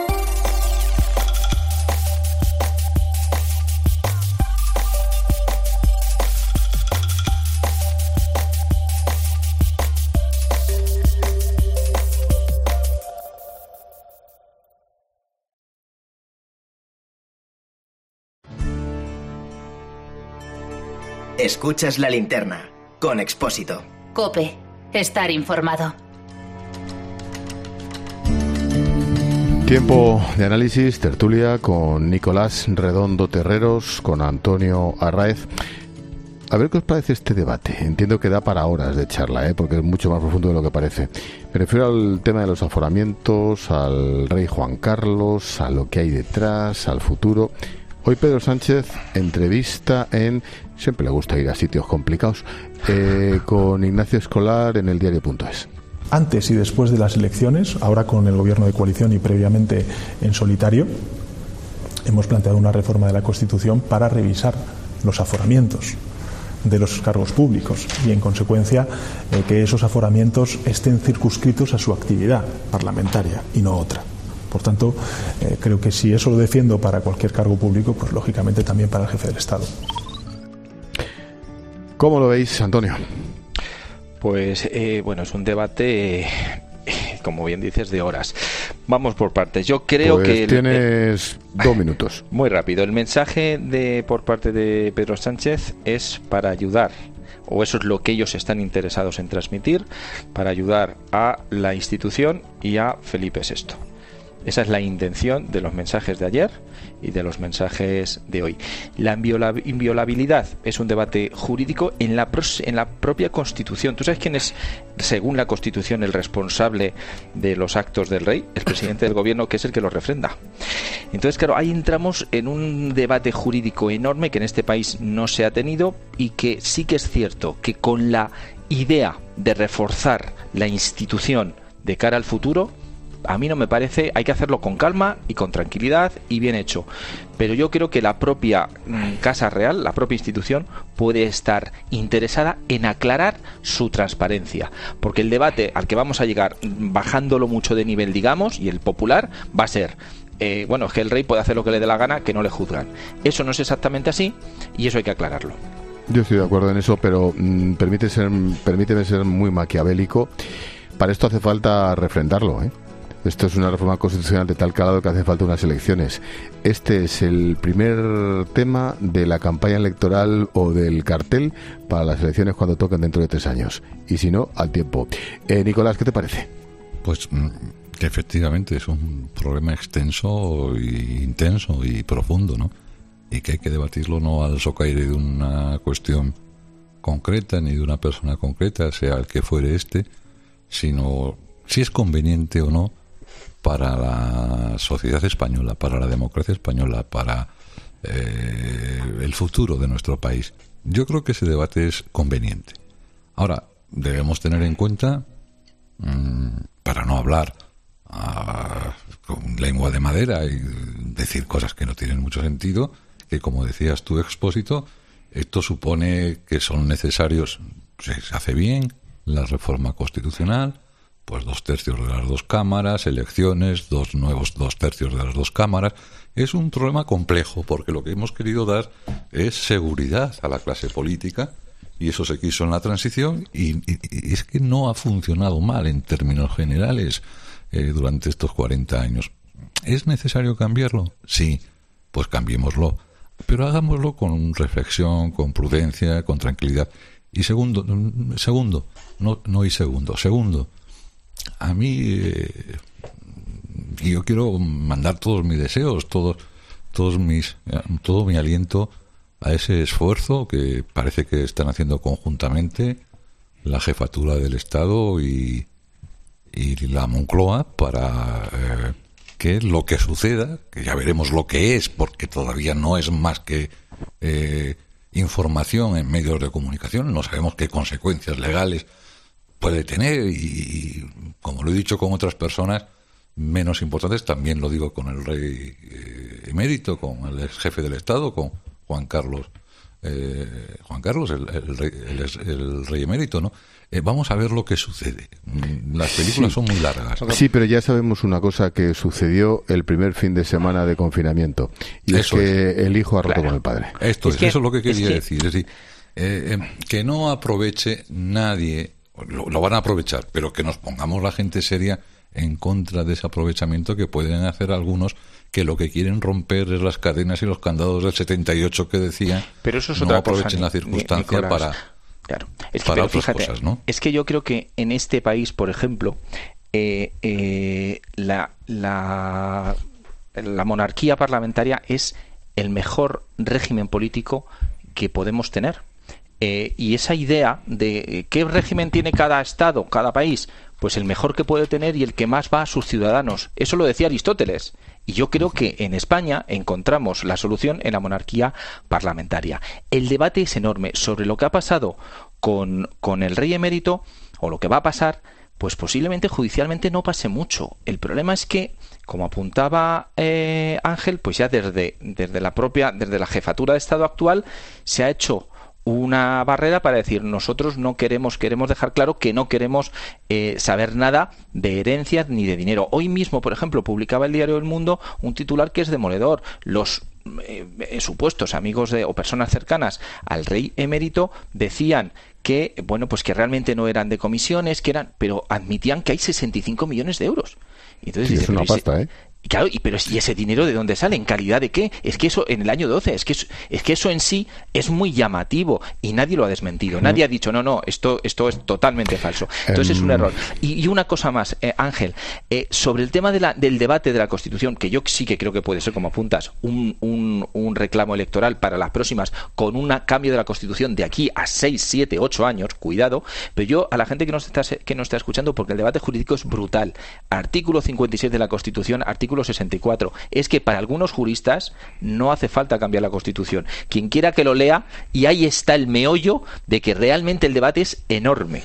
Escuchas La Linterna, con Expósito. COPE. Estar informado. Tiempo de análisis, tertulia con Nicolás Redondo Terreros, con Antonio Arraez. A ver qué os parece este debate. Entiendo que da para horas de charla, ¿eh? Porque es mucho más profundo de lo que parece. Me refiero al tema de los aforamientos, al rey Juan Carlos, a lo que hay detrás, al futuro. Hoy Pedro Sánchez entrevista en... Siempre le gusta ir a sitios complicados. Eh, con Ignacio Escolar en el diario punto es. Antes y después de las elecciones, ahora con el gobierno de coalición y previamente en solitario, hemos planteado una reforma de la Constitución para revisar los aforamientos de los cargos públicos y, en consecuencia, eh, que esos aforamientos estén circunscritos a su actividad parlamentaria y no otra. Por tanto, eh, creo que si eso lo defiendo para cualquier cargo público, pues lógicamente también para el jefe del Estado. ¿Cómo lo veis, Antonio? Pues, eh, bueno, es un debate, eh, como bien dices, de horas. Vamos por partes. Yo creo pues que... El, tienes eh, dos minutos. Muy rápido. El mensaje de por parte de Pedro Sánchez es para ayudar, o eso es lo que ellos están interesados en transmitir, para ayudar a la institución y a Felipe sexto. Esa es la intención de los mensajes de ayer y de los mensajes de hoy. La inviolabilidad es un debate jurídico en la, en la propia Constitución. ¿Tú sabes quién es, según la Constitución, el responsable de los actos del rey? El presidente del gobierno, que es el que los refrenda. Entonces, claro, ahí entramos en un debate jurídico enorme que en este país no se ha tenido y que sí que es cierto que con la idea de reforzar la institución de cara al futuro, a mí no me parece, hay que hacerlo con calma y con tranquilidad y bien hecho. Pero yo creo que la propia mm, Casa Real, la propia institución, puede estar interesada en aclarar su transparencia. Porque el debate al que vamos a llegar, bajándolo mucho de nivel, digamos, y el popular, va a ser... Eh, bueno, es que el rey puede hacer lo que le dé la gana, que no le juzgan. Eso no es exactamente así y eso hay que aclararlo. Yo estoy de acuerdo en eso, pero mm, permite ser, permíteme ser muy maquiavélico. Para esto hace falta refrendarlo, ¿eh? Esto es una reforma constitucional de tal calado que hace falta unas elecciones. Este es el primer tema de la campaña electoral o del cartel para las elecciones cuando toquen dentro de tres años. Y si no, al tiempo. Eh, Nicolás, ¿qué te parece? Pues que efectivamente es un problema extenso e intenso y profundo, ¿no? Y que hay que debatirlo no al socaire de una cuestión concreta ni de una persona concreta, sea el que fuere este, sino si es conveniente o no para la sociedad española, para la democracia española, para eh, el futuro de nuestro país. Yo creo que ese debate es conveniente. Ahora, debemos tener en cuenta, mmm, para no hablar uh, con lengua de madera y decir cosas que no tienen mucho sentido, que como decías tú, Expósito, esto supone que son necesarios, se hace bien, la reforma constitucional, pues dos tercios de las dos cámaras, elecciones, dos nuevos dos tercios de las dos cámaras. Es un problema complejo porque lo que hemos querido dar es seguridad a la clase política y eso se quiso en la transición, y, y, y es que no ha funcionado mal en términos generales eh, durante estos cuarenta años. ¿Es necesario cambiarlo? Sí, pues cambiémoslo, pero hagámoslo con reflexión, con prudencia, con tranquilidad. Y segundo, segundo, no, no y segundo, segundo, a mí eh, yo quiero mandar todos mis deseos, todos, todos mis, todo mi aliento a ese esfuerzo que parece que están haciendo conjuntamente la jefatura del Estado y, y la Moncloa para eh, que lo que suceda, que ya veremos lo que es, porque todavía no es más que eh, información en medios de comunicación, no sabemos qué consecuencias legales puede tener, y, y como lo he dicho con otras personas menos importantes, también lo digo con el rey eh, emérito, con el ex jefe del Estado, con Juan Carlos, eh, Juan Carlos, el, el, rey, el, el rey emérito, ¿no? Eh, vamos a ver lo que sucede. Las películas sí. son muy largas. Sí, pero ya sabemos una cosa que sucedió el primer fin de semana de confinamiento, y eso es que es. el hijo ha roto claro. con el padre. Esto es, es que, eso es lo que quería es que... decir. Es decir, eh, eh, que no aproveche nadie, lo, lo van a aprovechar, pero que nos pongamos la gente seria en contra de ese aprovechamiento que pueden hacer algunos, que lo que quieren romper es las cadenas y los candados del setenta y ocho que decían. Pero eso es no otra aprovechen cosa, la circunstancia Nicolás. para, claro. es que, para pero otras fíjate, cosas, ¿no? Es que yo creo que en este país, por ejemplo, eh, eh, la, la, la monarquía parlamentaria es el mejor régimen político que podemos tener. Eh, y esa idea de qué régimen tiene cada estado, cada país, pues el mejor que puede tener y el que más va a sus ciudadanos. Eso lo decía Aristóteles. Y yo creo que en España encontramos la solución en la monarquía parlamentaria. El debate es enorme sobre lo que ha pasado con, con el rey emérito, o lo que va a pasar, pues posiblemente judicialmente no pase mucho. El problema es que, como apuntaba eh, Ángel, pues ya desde, desde la propia, desde la jefatura de Estado actual se ha hecho una barrera para decir nosotros no queremos, queremos dejar claro que no queremos eh, saber nada de herencias ni de dinero. Hoy mismo, por ejemplo, publicaba el diario El Mundo un titular que es demoledor. Los eh, supuestos amigos de, o personas cercanas al rey emérito decían que, bueno, pues que realmente no eran de comisiones, que eran, pero admitían que hay sesenta y cinco millones de euros. Y entonces sí, dice, es una pasta, ese, ¿eh? Y claro, y, pero ¿y ese dinero de dónde sale? ¿En calidad de qué? Es que eso en el año doce, es que eso, es que eso en sí es muy llamativo y nadie lo ha desmentido. Uh-huh. Nadie ha dicho, no, no, esto esto es totalmente falso. Entonces um... es un error. Y, y una cosa más, eh, Ángel, eh, sobre el tema de la, del debate de la Constitución, que yo sí que creo que puede ser, como apuntas, un, un, un reclamo electoral para las próximas, con un cambio de la Constitución de aquí a seis, siete, ocho años, cuidado, pero yo a la gente que nos está, que nos está escuchando, porque el debate jurídico es brutal. Artículo cincuenta y seis de la Constitución, artículo sesenta y cuatro. Es que para algunos juristas no hace falta cambiar la Constitución. Quien quiera que lo lea, y ahí está el meollo de que realmente el debate es enorme.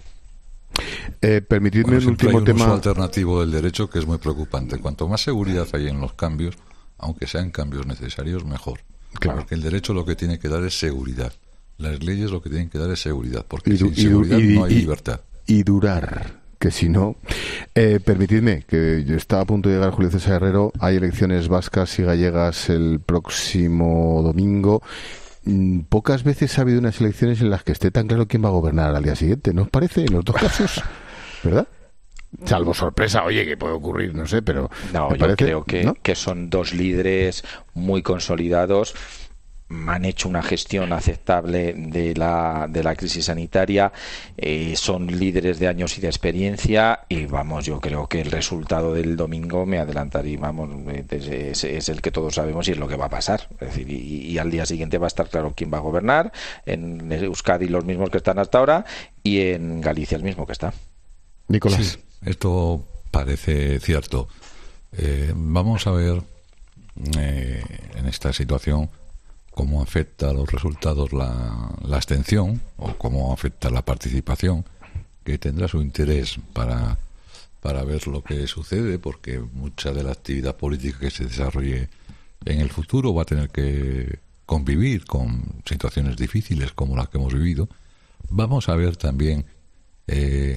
Eh, permitidme bueno, un último hay un tema uso alternativo del derecho que es muy preocupante. Cuanto más seguridad hay en los cambios, aunque sean cambios necesarios, mejor. Claro. Porque el derecho lo que tiene que dar es seguridad. Las leyes lo que tienen que dar es seguridad, porque y, sin y, seguridad y, no hay y, libertad. Y durar. Que si no, eh, permitidme que yo estaba a punto de llegar Julio César Herrero. Hay elecciones vascas y gallegas el próximo domingo. Mm, pocas veces ha habido unas elecciones en las que esté tan claro quién va a gobernar al día siguiente, ¿no os parece? En los dos casos, ¿verdad? Salvo sorpresa, oye, que puede ocurrir, no sé, pero no, me yo parece, creo que, ¿no? que son dos líderes muy consolidados. Han hecho una gestión aceptable de la, de la crisis sanitaria, eh, son líderes de años y de experiencia, y vamos, yo creo que el resultado del domingo, me adelantaría, vamos, es, es el que todos sabemos y es lo que va a pasar. Es decir, y, y al día siguiente va a estar claro quién va a gobernar, en Euskadi los mismos que están hasta ahora y en Galicia el mismo que está. Nicolás. Sí, esto parece cierto. Eh, vamos a ver eh, en esta situación cómo afecta a los resultados la, la abstención, o cómo afecta la participación, que tendrá su interés para, para ver lo que sucede, porque mucha de la actividad política que se desarrolle en el futuro va a tener que convivir con situaciones difíciles como las que hemos vivido. Vamos a ver también eh,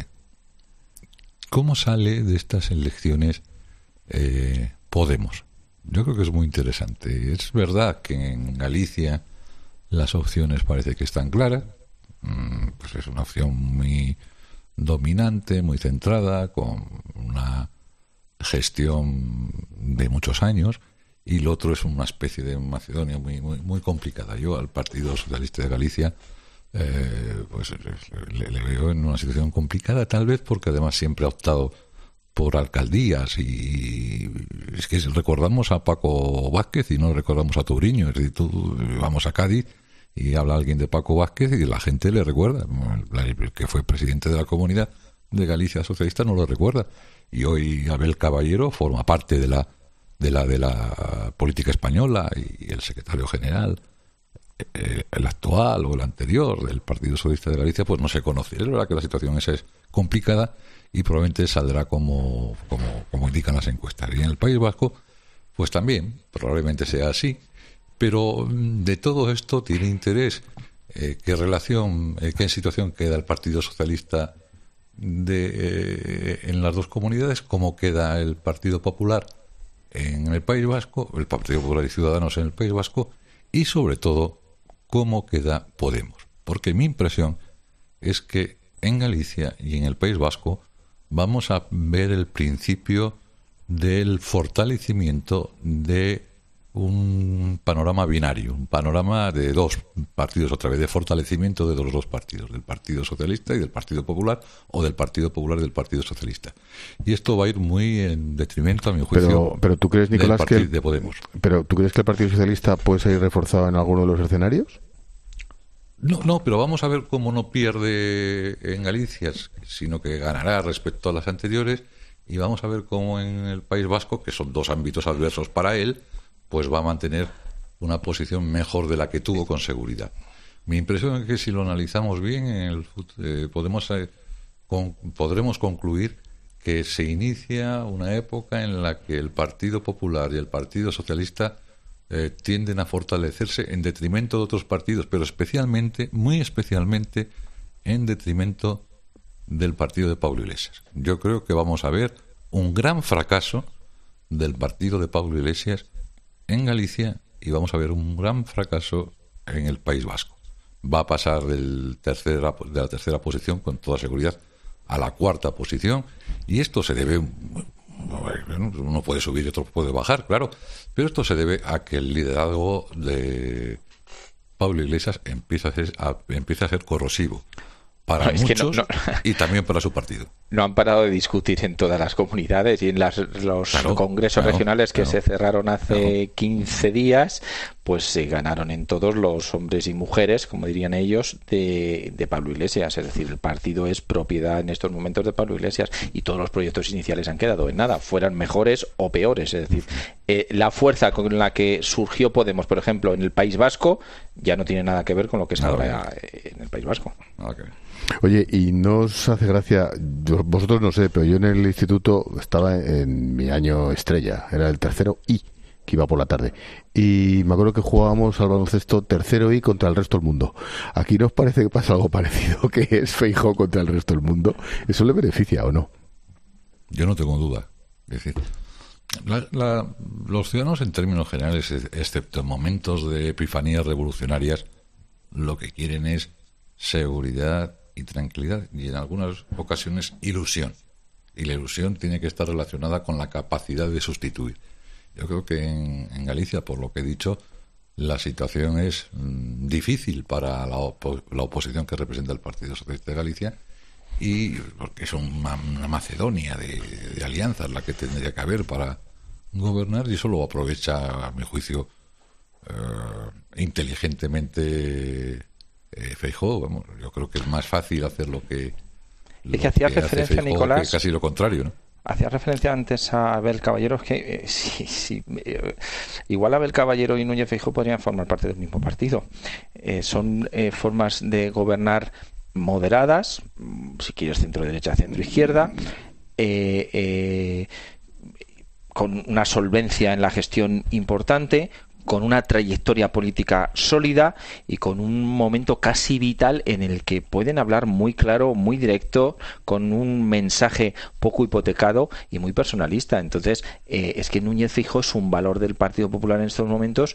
cómo sale de estas elecciones eh, Podemos. Yo creo que es muy interesante. Es verdad que en Galicia las opciones parece que están claras. pues es una opción muy dominante, muy centrada, con una gestión de muchos años, y lo otro es una especie de Macedonia muy muy muy complicada. Yo al Partido Socialista de Galicia eh, pues le, le veo en una situación complicada, tal vez porque además siempre ha optado por alcaldías, y es que recordamos a Paco Vázquez y no recordamos a Touriño. Es decir, tú vamos a Cádiz y habla alguien de Paco Vázquez y la gente le recuerda. El que fue presidente de la Comunidad de Galicia Socialista no lo recuerda, y hoy Abel Caballero forma parte de la de la de la política española, y el secretario general, eh, el actual o el anterior del Partido Socialista de Galicia, pues no se conoce. Es verdad que la situación esa es complicada y probablemente saldrá como, como, como indican las encuestas. Y en el País Vasco, pues también, probablemente sea así, pero de todo esto tiene interés eh, qué relación, eh, qué situación queda el Partido Socialista de, eh, en las dos comunidades, cómo queda el Partido Popular en el País Vasco, el Partido Popular y Ciudadanos en el País Vasco, y sobre todo, cómo queda Podemos. Porque mi impresión es que en Galicia y en el País Vasco vamos a ver el principio del fortalecimiento de un panorama binario, un panorama de dos partidos, otra vez de fortalecimiento de los dos partidos, del Partido Socialista y del Partido Popular, o del Partido Popular y del Partido Socialista. Y esto va a ir muy en detrimento, a mi juicio, pero, pero ¿tú crees, Nicolás, del que el, de Podemos. ¿Pero tú crees que el Partido Socialista puede salir reforzado en alguno de los escenarios? No, no, pero vamos a ver cómo no pierde en Galicia, sino que ganará respecto a las anteriores, y vamos a ver cómo en el País Vasco, que son dos ámbitos adversos para él, pues va a mantener una posición mejor de la que tuvo con seguridad. Mi impresión es que si lo analizamos bien, en el, eh, podemos, eh, con, podremos concluir que se inicia una época en la que el Partido Popular y el Partido Socialista eh, tienden a fortalecerse en detrimento de otros partidos, pero especialmente, muy especialmente, en detrimento del partido de Pablo Iglesias. Yo creo que vamos a ver un gran fracaso del partido de Pablo Iglesias en Galicia, y vamos a ver un gran fracaso en el País Vasco. Va a pasar del tercera, de la tercera posición, con toda seguridad, a la cuarta posición, y esto se debe, uno puede subir y otro puede bajar, claro, pero esto se debe a que el liderazgo de Pablo Iglesias empieza a ser, a, empieza a ser corrosivo para no, muchos, no, no. y también para su partido. No han parado de discutir en todas las comunidades y en las, los claro, congresos claro, regionales que claro, se cerraron hace claro. quince días, pues se ganaron en todos los hombres y mujeres, como dirían ellos, de, de Pablo Iglesias. Es decir, el partido es propiedad en estos momentos de Pablo Iglesias, y todos los proyectos iniciales han quedado en nada, fueran mejores o peores. Es decir, eh, la fuerza con la que surgió Podemos, por ejemplo, en el País Vasco, ya no tiene nada que ver con lo que es ahora no, en el País Vasco. Okay. Oye, ¿y no os hace gracia? Yo, vosotros no sé, pero yo en el instituto estaba en mi año estrella, era el tercero I, que iba por la tarde, y me acuerdo que jugábamos al baloncesto tercero I contra el resto del mundo. ¿Aquí nos parece que pasa algo parecido, que es Feijóo contra el resto del mundo? ¿Eso le beneficia o no? Yo no tengo duda. Es decir, la, la, los ciudadanos en términos generales, excepto en momentos de epifanías revolucionarias, lo que quieren es seguridad y tranquilidad, y en algunas ocasiones ilusión, y la ilusión tiene que estar relacionada con la capacidad de sustituir. Yo creo que en, en Galicia, por lo que he dicho, la situación es mmm, difícil para la, opo- la oposición que representa el Partido Socialista de Galicia, y porque es una, una Macedonia de, de alianzas la que tendría que haber para gobernar, y eso lo aprovecha, a mi juicio, eh, inteligentemente Eh, Feijóo. Vamos, yo creo que es más fácil hacer lo que, lo es que hacía que referencia Feijóo, Nicolás, que casi lo contrario, ¿no? Hacía referencia antes a Abel Caballero, es que eh, sí, sí, eh, igual Abel Caballero y Núñez Feijóo podrían formar parte del mismo partido. Eh, son eh, formas de gobernar moderadas, si quieres centro derecha, centro izquierda, eh, eh, con una solvencia en la gestión importante, con una trayectoria política sólida y con un momento casi vital en el que pueden hablar muy claro, muy directo, con un mensaje poco hipotecado y muy personalista. Entonces, eh, es que Núñez Feijóo es un valor del Partido Popular en estos momentos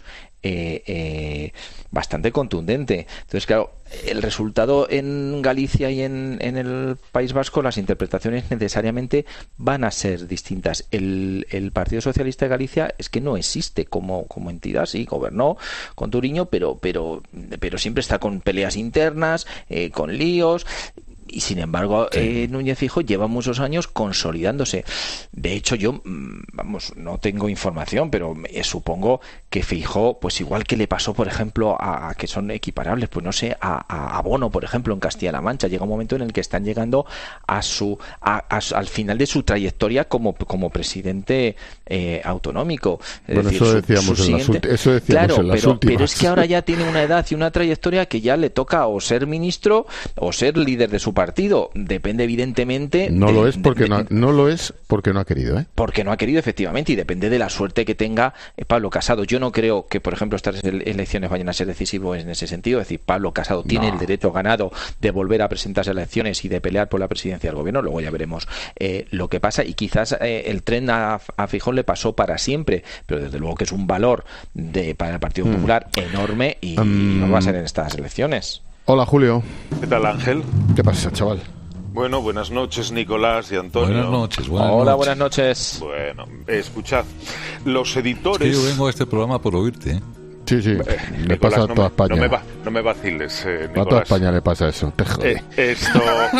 eh, eh, bastante contundente. Entonces, claro, el resultado en Galicia y en, en el País Vasco, las interpretaciones necesariamente van a ser distintas. El, el Partido Socialista de Galicia es que no existe como, como entidad, sí, gobernó con Turiño, pero, pero, pero siempre está con peleas internas, eh, con líos. Y sin embargo, sí. eh, Núñez Feijóo lleva muchos años consolidándose. De hecho, yo, vamos, no tengo información, pero eh, supongo que Feijóo, pues igual que le pasó, por ejemplo, a, a que son equiparables, pues no sé, a, a, a Bono, por ejemplo, en Castilla-La Mancha, llega un momento en el que están llegando a su, a, a, al final de su trayectoria como, como presidente eh, autonómico. Es bueno, decir, eso su, decíamos, su en, siguiente... las eso decíamos claro, en las pero, últimas. pero es que ahora ya tiene una edad y una trayectoria que ya le toca o ser ministro o ser líder de su partido. Depende evidentemente no de, lo es porque de, de, no, ha, no lo es porque no ha querido, ¿eh? Porque no ha querido, efectivamente, y depende de la suerte que tenga eh, Pablo Casado. Yo no creo que, por ejemplo, estas elecciones vayan a ser decisivas en ese sentido. Es decir, Pablo Casado tiene no. el derecho ganado de volver a presentarse a elecciones y de pelear por la presidencia del gobierno. Luego ya veremos eh, lo que pasa, y quizás eh, el tren a, a Feijóo le pasó para siempre, pero desde luego que es un valor de, para el Partido mm. Popular enorme y, um, y no va a ser en estas elecciones. Hola, Julio. ¿Qué tal, Ángel? ¿Qué pasa, chaval? Bueno, buenas noches, Nicolás y Antonio. Buenas noches. Buenas Hola, noches. buenas noches. Bueno, escuchad, los editores... Es que yo vengo a este programa por oírte, ¿eh? Sí, sí, eh, le Nicolás, pasa a no toda me, España. No me, va, no me vaciles, eh, Nicolás. A toda España le pasa eso, te jode. Eh, esto...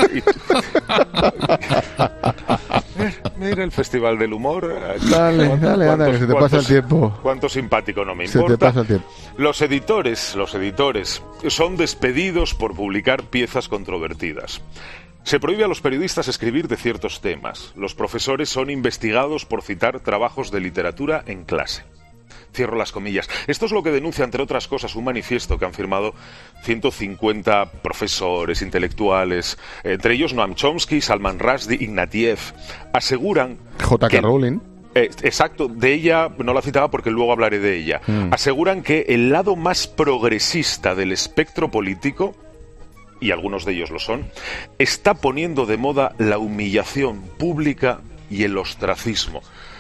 Mira el Festival del Humor. Dale, dale, anda, que se te pasa el tiempo. Cuánto simpático, no me se importa. Se te pasa el tiempo. Los editores, los editores son despedidos por publicar piezas controvertidas. Se prohíbe a los periodistas escribir de ciertos temas. Los profesores son investigados por citar trabajos de literatura en clase. Cierro las comillas. Esto es lo que denuncia, entre otras cosas, un manifiesto que han firmado ciento cincuenta profesores, intelectuales, entre ellos Noam Chomsky, Salman Rushdie, Ignatieff. Aseguran J K Rowling. Eh, exacto, de ella no la citaba porque luego hablaré de ella. Mm. Aseguran que el lado más progresista del espectro político, y algunos de ellos lo son, está poniendo de moda la humillación pública y el ostracismo.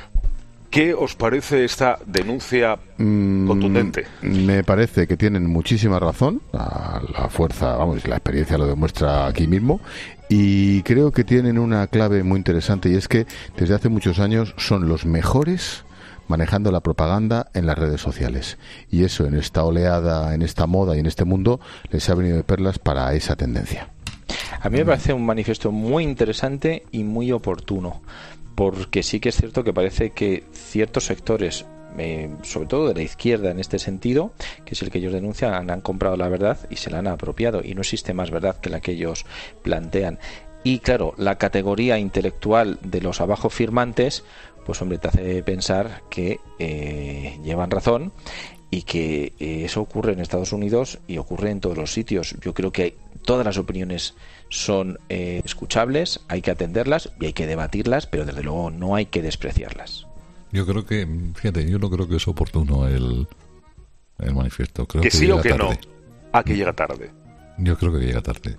¿Qué os parece esta denuncia mm, contundente? Me parece que tienen muchísima razón. La, la fuerza, vamos, la experiencia lo demuestra aquí mismo. Y creo que tienen una clave muy interesante, y es que desde hace muchos años son los mejores manejando la propaganda en las redes sociales. Y eso, en esta oleada, en esta moda y en este mundo, les ha venido de perlas para esa tendencia. A mí me parece un manifiesto muy interesante y muy oportuno, porque sí que es cierto que parece que ciertos sectores, eh, sobre todo de la izquierda en este sentido, que es el que ellos denuncian, han comprado la verdad y se la han apropiado, y no existe más verdad que la que ellos plantean. Y claro, la categoría intelectual de los abajo firmantes, pues hombre, te hace pensar que eh, llevan razón, y que eh, eso ocurre en Estados Unidos y ocurre en todos los sitios. Yo creo que hay, todas las opiniones son eh, escuchables, hay que atenderlas y hay que debatirlas, pero desde luego no hay que despreciarlas. Yo creo que, fíjate, yo no creo que es oportuno el, el manifiesto. Creo que, que sí o que tarde. no. Ah, que llega tarde. Yo creo que llega tarde.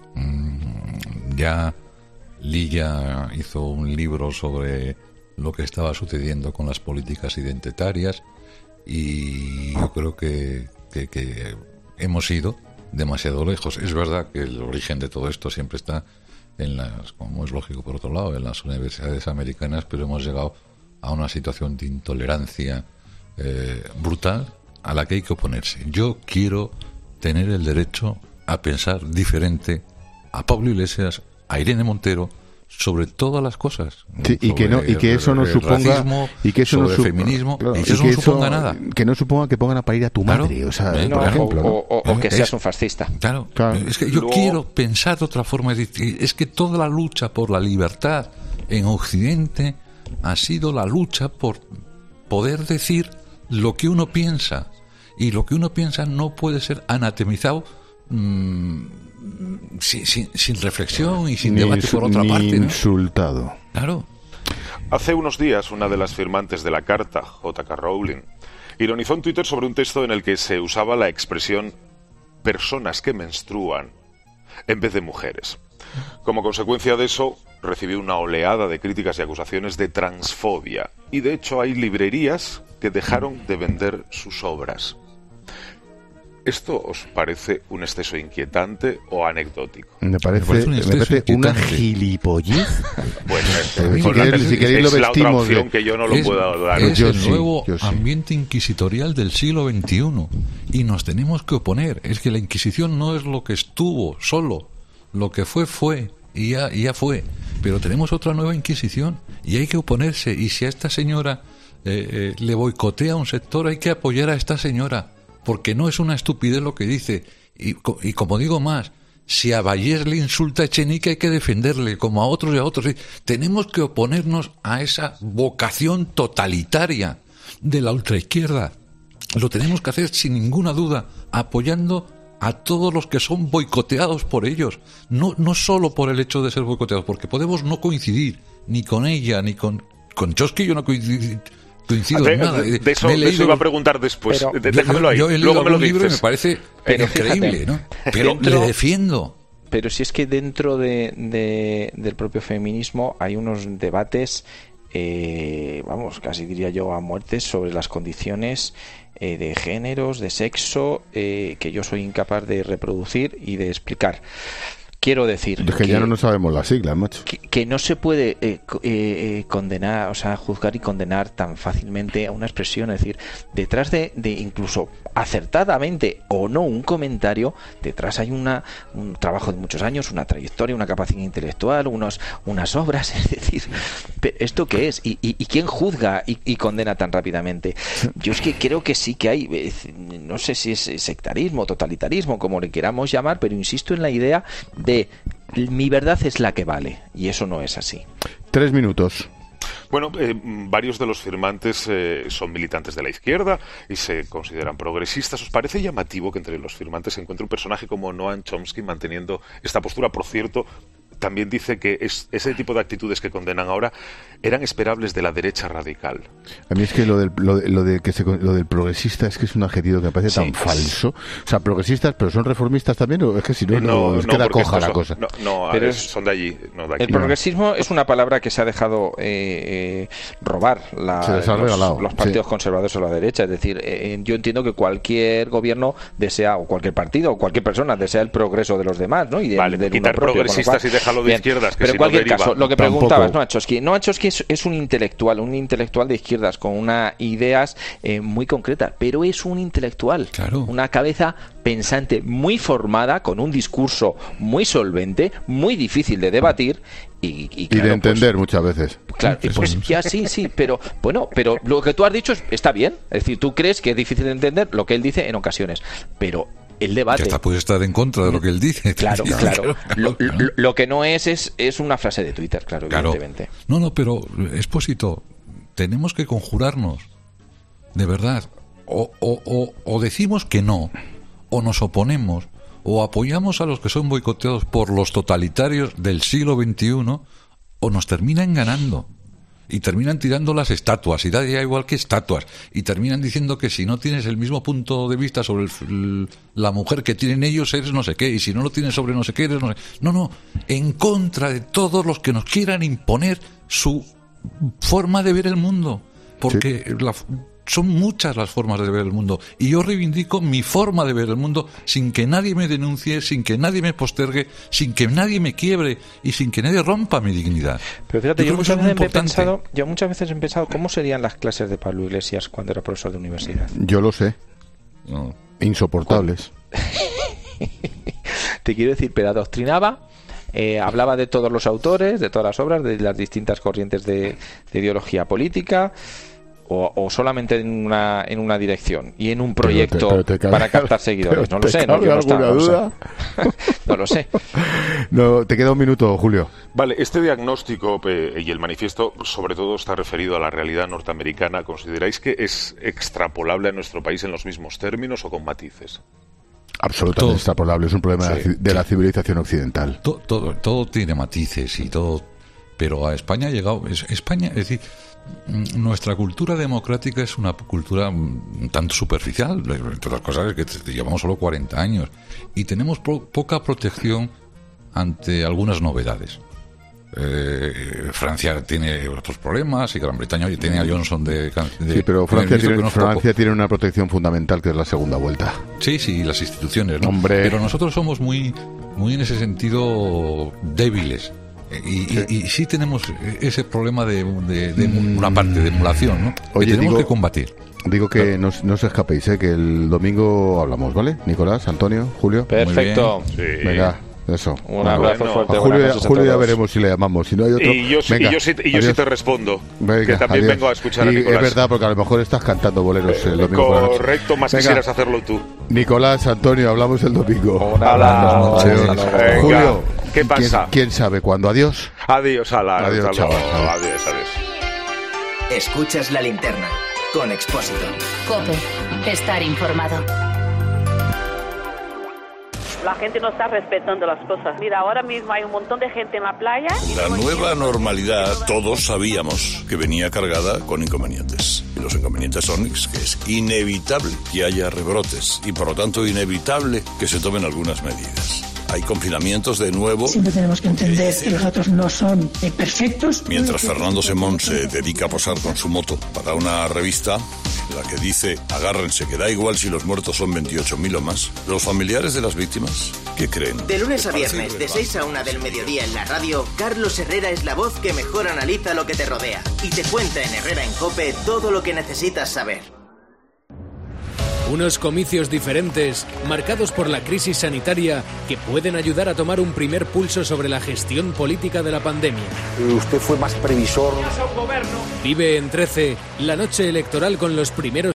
Mm, ya Lilla hizo un libro sobre lo que estaba sucediendo con las políticas identitarias, y yo creo que, que, que hemos ido demasiado lejos. Es verdad que el origen de todo esto siempre está en las, como es lógico por otro lado, en las universidades americanas, pero hemos llegado a una situación de intolerancia eh, brutal a la que hay que oponerse. Yo quiero tener el derecho a pensar diferente a Pablo Iglesias, a Irene Montero, sobre todas las cosas. Sí, y que no, y que eso no suponga racismo, y que eso sobre no su, feminismo, claro, y que eso y no que suponga eso, nada. Que no suponga que pongan a parir a tu claro, madre, o sea, ¿eh? por no, ejemplo, o, ¿no? o, o que es, seas un fascista. Claro, claro. Es que yo Luego, quiero pensar de otra forma. Es que toda la lucha por la libertad en Occidente ha sido la lucha por poder decir lo que uno piensa, y lo que uno piensa no puede ser anatemizado mmm, sin, sin, sin reflexión y sin ni debate por otra ni parte, ¿no? Insultado. Claro. Hace unos días, una de las firmantes de la carta, J K Rowling, ironizó en Twitter sobre un texto en el que se usaba la expresión personas que menstruan en vez de mujeres. Como consecuencia de eso, recibió una oleada de críticas y acusaciones de transfobia, y de hecho hay librerías que dejaron de vender sus obras. ¿Esto os parece un exceso inquietante o anecdótico? Me parece, me parece, me parece una gilipollez. Bueno, eh, si queréis, si queréis es lo la otra vestimos opción de... que yo no lo es, puedo dar. Es yo el sí, nuevo yo sí. ambiente inquisitorial del siglo veintiuno y nos tenemos que oponer. Es que la Inquisición no es lo que estuvo solo, lo que fue fue y ya, y ya fue. Pero tenemos otra nueva Inquisición y hay que oponerse. Y si a esta señora eh, eh, le boicotea un sector, hay que apoyar a esta señora, porque no es una estupidez lo que dice. Y, y como digo más, si a Vallés le insulta a Echenique hay que defenderle, como a otros y a otros. Tenemos que oponernos a esa vocación totalitaria de la ultraizquierda. Lo tenemos que hacer sin ninguna duda, apoyando a todos los que son boicoteados por ellos. No, no solo por el hecho de ser boicoteados, porque podemos no coincidir ni con ella, ni con... Con Chomsky yo no coincido. Coincido de, en nada. De, de eso, me he leído, de eso iba a preguntar después. pero, de, déjamelo ahí. Yo, yo he Luego me lo libro y dices. me parece pero increíble, fíjate, ¿no? Pero dentro, le defiendo. Pero si es que dentro de, de, del propio feminismo hay unos debates, eh, vamos, casi diría yo a muerte, sobre las condiciones eh, de géneros, de sexo, eh, que yo soy incapaz de reproducir y de explicar. Quiero decir es que, que ya no nos sabemos las siglas, macho. Que, que no se puede eh, eh, condenar, o sea, juzgar y condenar tan fácilmente a una expresión. Es decir, detrás de, de incluso acertadamente o no un comentario, detrás hay una un trabajo de muchos años, una trayectoria, una capacidad intelectual, unos unas obras. Es decir, ¿esto qué es? ¿Y, y, y quién juzga y, y condena tan rápidamente? Yo es que creo que sí que hay, no sé si es sectarismo, totalitarismo, como le queramos llamar, pero insisto en la idea de mi verdad es la que vale, y eso no es así. Tres minutos. Bueno, eh, varios de los firmantes eh, son militantes de la izquierda y se consideran progresistas. ¿Os parece llamativo que entre los firmantes se encuentre un personaje como Noam Chomsky manteniendo esta postura? Por cierto, también dice que es, ese tipo de actitudes que condenan ahora eran esperables de la derecha radical. A mí es que lo del, lo, de, lo de que se, lo del progresista es que es un adjetivo que me parece sí, tan falso. O sea, progresistas, pero son reformistas también, o es que si no, eh, no, no, es no queda coja la son, cosa. No, no pero es, son de allí, no de aquí. El progresismo no. es una palabra que se ha dejado eh, eh, robar la, los, los partidos sí. conservadores o la derecha. Es decir, eh, yo entiendo que cualquier gobierno desea, o cualquier partido, o cualquier persona desea el progreso de los demás, ¿no? Y de, vale, del quitar propio, progresistas cual, y dejarlo de bien, izquierdas. Que pero si en cualquier no deriva, caso, lo que tampoco. preguntabas, Noam Chomsky, Noam Chomsky es, es un intelectual, un intelectual de izquierdas con unas ideas eh, muy concretas, pero es un intelectual, claro. una cabeza pensante muy formada, con un discurso muy solvente, muy difícil de debatir y, y, claro, y de entender pues, muchas veces. Claro, y pues ya sí, sí, pero bueno, pero lo que tú has dicho está bien, es decir, tú crees que es difícil de entender lo que él dice en ocasiones, pero el debate. Ya está, puede estar en contra de lo que él dice. Claro, claro. Lo, lo, lo que no es, es es una frase de Twitter, claro, claro, evidentemente. No, no, pero, Expósito, tenemos que conjurarnos, de verdad. O, o, o, o decimos que no, o nos oponemos, o apoyamos a los que son boicoteados por los totalitarios del siglo veintiuno, o nos terminan ganando. Y terminan tirando las estatuas, y da igual que estatuas, y terminan diciendo que si no tienes el mismo punto de vista sobre el, la mujer que tienen ellos, eres no sé qué, y si no lo tienes sobre no sé qué, eres no sé... No, no, en contra de todos los que nos quieran imponer su forma de ver el mundo, porque sí. la, son muchas las formas de ver el mundo, y yo reivindico mi forma de ver el mundo sin que nadie me denuncie, sin que nadie me postergue, sin que nadie me quiebre y sin que nadie rompa mi dignidad. Pero fíjate, yo, yo muchas veces he pensado, yo muchas veces he pensado cómo serían las clases de Pablo Iglesias cuando era profesor de universidad. Yo lo sé. No. Insoportables. Te quiero decir, pero adoctrinaba. Eh, hablaba de todos los autores, de todas las obras, de las distintas corrientes de, de ideología política. O, o solamente en una en una dirección y en un proyecto pero te, pero te cabe, para captar seguidores. No lo sé, ¿no? Yo no, alguna está, no, duda? Lo sé. no lo sé. No, te queda un minuto, Julio. Vale, este diagnóstico eh, y el manifiesto sobre todo está referido a la realidad norteamericana. ¿Consideráis que es extrapolable a nuestro país en los mismos términos o con matices? Absolutamente todo, extrapolable, es un problema sí, de la civilización occidental. Todo, todo, todo tiene matices y todo, pero a España ha llegado... Es, España, es decir... Nuestra cultura democrática es una cultura un tanto superficial, entre las cosas que llevamos solo cuarenta años y tenemos po- poca protección ante algunas novedades. Eh, Francia tiene otros problemas y Gran Bretaña oye, tiene a Johnson de, de sí, pero Francia, tiene, no Francia tiene una protección fundamental que es la segunda vuelta. Sí, sí, las instituciones, ¿no? Hombre. Pero nosotros somos muy, muy en ese sentido débiles. Y, sí. Y, y sí tenemos ese problema de, de, de mm. una parte de emulación, ¿no? Oye, que tenemos digo, que combatir. Digo que no, no os escapéis, ¿eh? Que el domingo hablamos, ¿vale? Nicolás, Antonio, Julio. Perfecto. Sí. Venga. Eso. Un abrazo bueno, fuerte. A Julio, a Julio ya veremos si le llamamos. Si no hay otro. Y yo, venga, y yo, sí, y yo sí te respondo. Venga, que también adiós. vengo a escuchar y a Nicolás. Es verdad, porque a lo mejor estás cantando boleros eh, el domingo. Correcto, más venga. Quisieras hacerlo tú. Nicolás, Antonio, hablamos el domingo. Hola. Adiós. Julio, ¿qué pasa? ¿quién, ¿Quién sabe cuándo? Adiós. Adiós, Ala. Adiós, chaval. Adiós, adiós. Escuchas La Linterna con Expósito. COPE. Estar informado. La gente no está respetando las cosas. Mira, ahora mismo hay un montón de gente en la playa. La nueva normalidad, todos sabíamos que venía cargada con inconvenientes. Y los inconvenientes son que es inevitable que haya rebrotes y por lo tanto inevitable que se tomen algunas medidas. Hay confinamientos de nuevo. Siempre tenemos que entender que los datos no son eh, perfectos. Mientras Fernando Simón se dedica a posar con su moto para una revista, la que dice, agárrense, que da igual si los muertos son veintiocho mil o más. Los familiares de las víctimas, ¿qué creen? De lunes a viernes, de seis a una del mediodía en la radio, Carlos Herrera es la voz que mejor analiza lo que te rodea y te cuenta en Herrera en COPE todo lo que necesitas saber. Unos comicios diferentes, marcados por la crisis sanitaria, que pueden ayudar a tomar un primer pulso sobre la gestión política de la pandemia. Usted fue más previsor. Vive en trece, la noche electoral con los primeros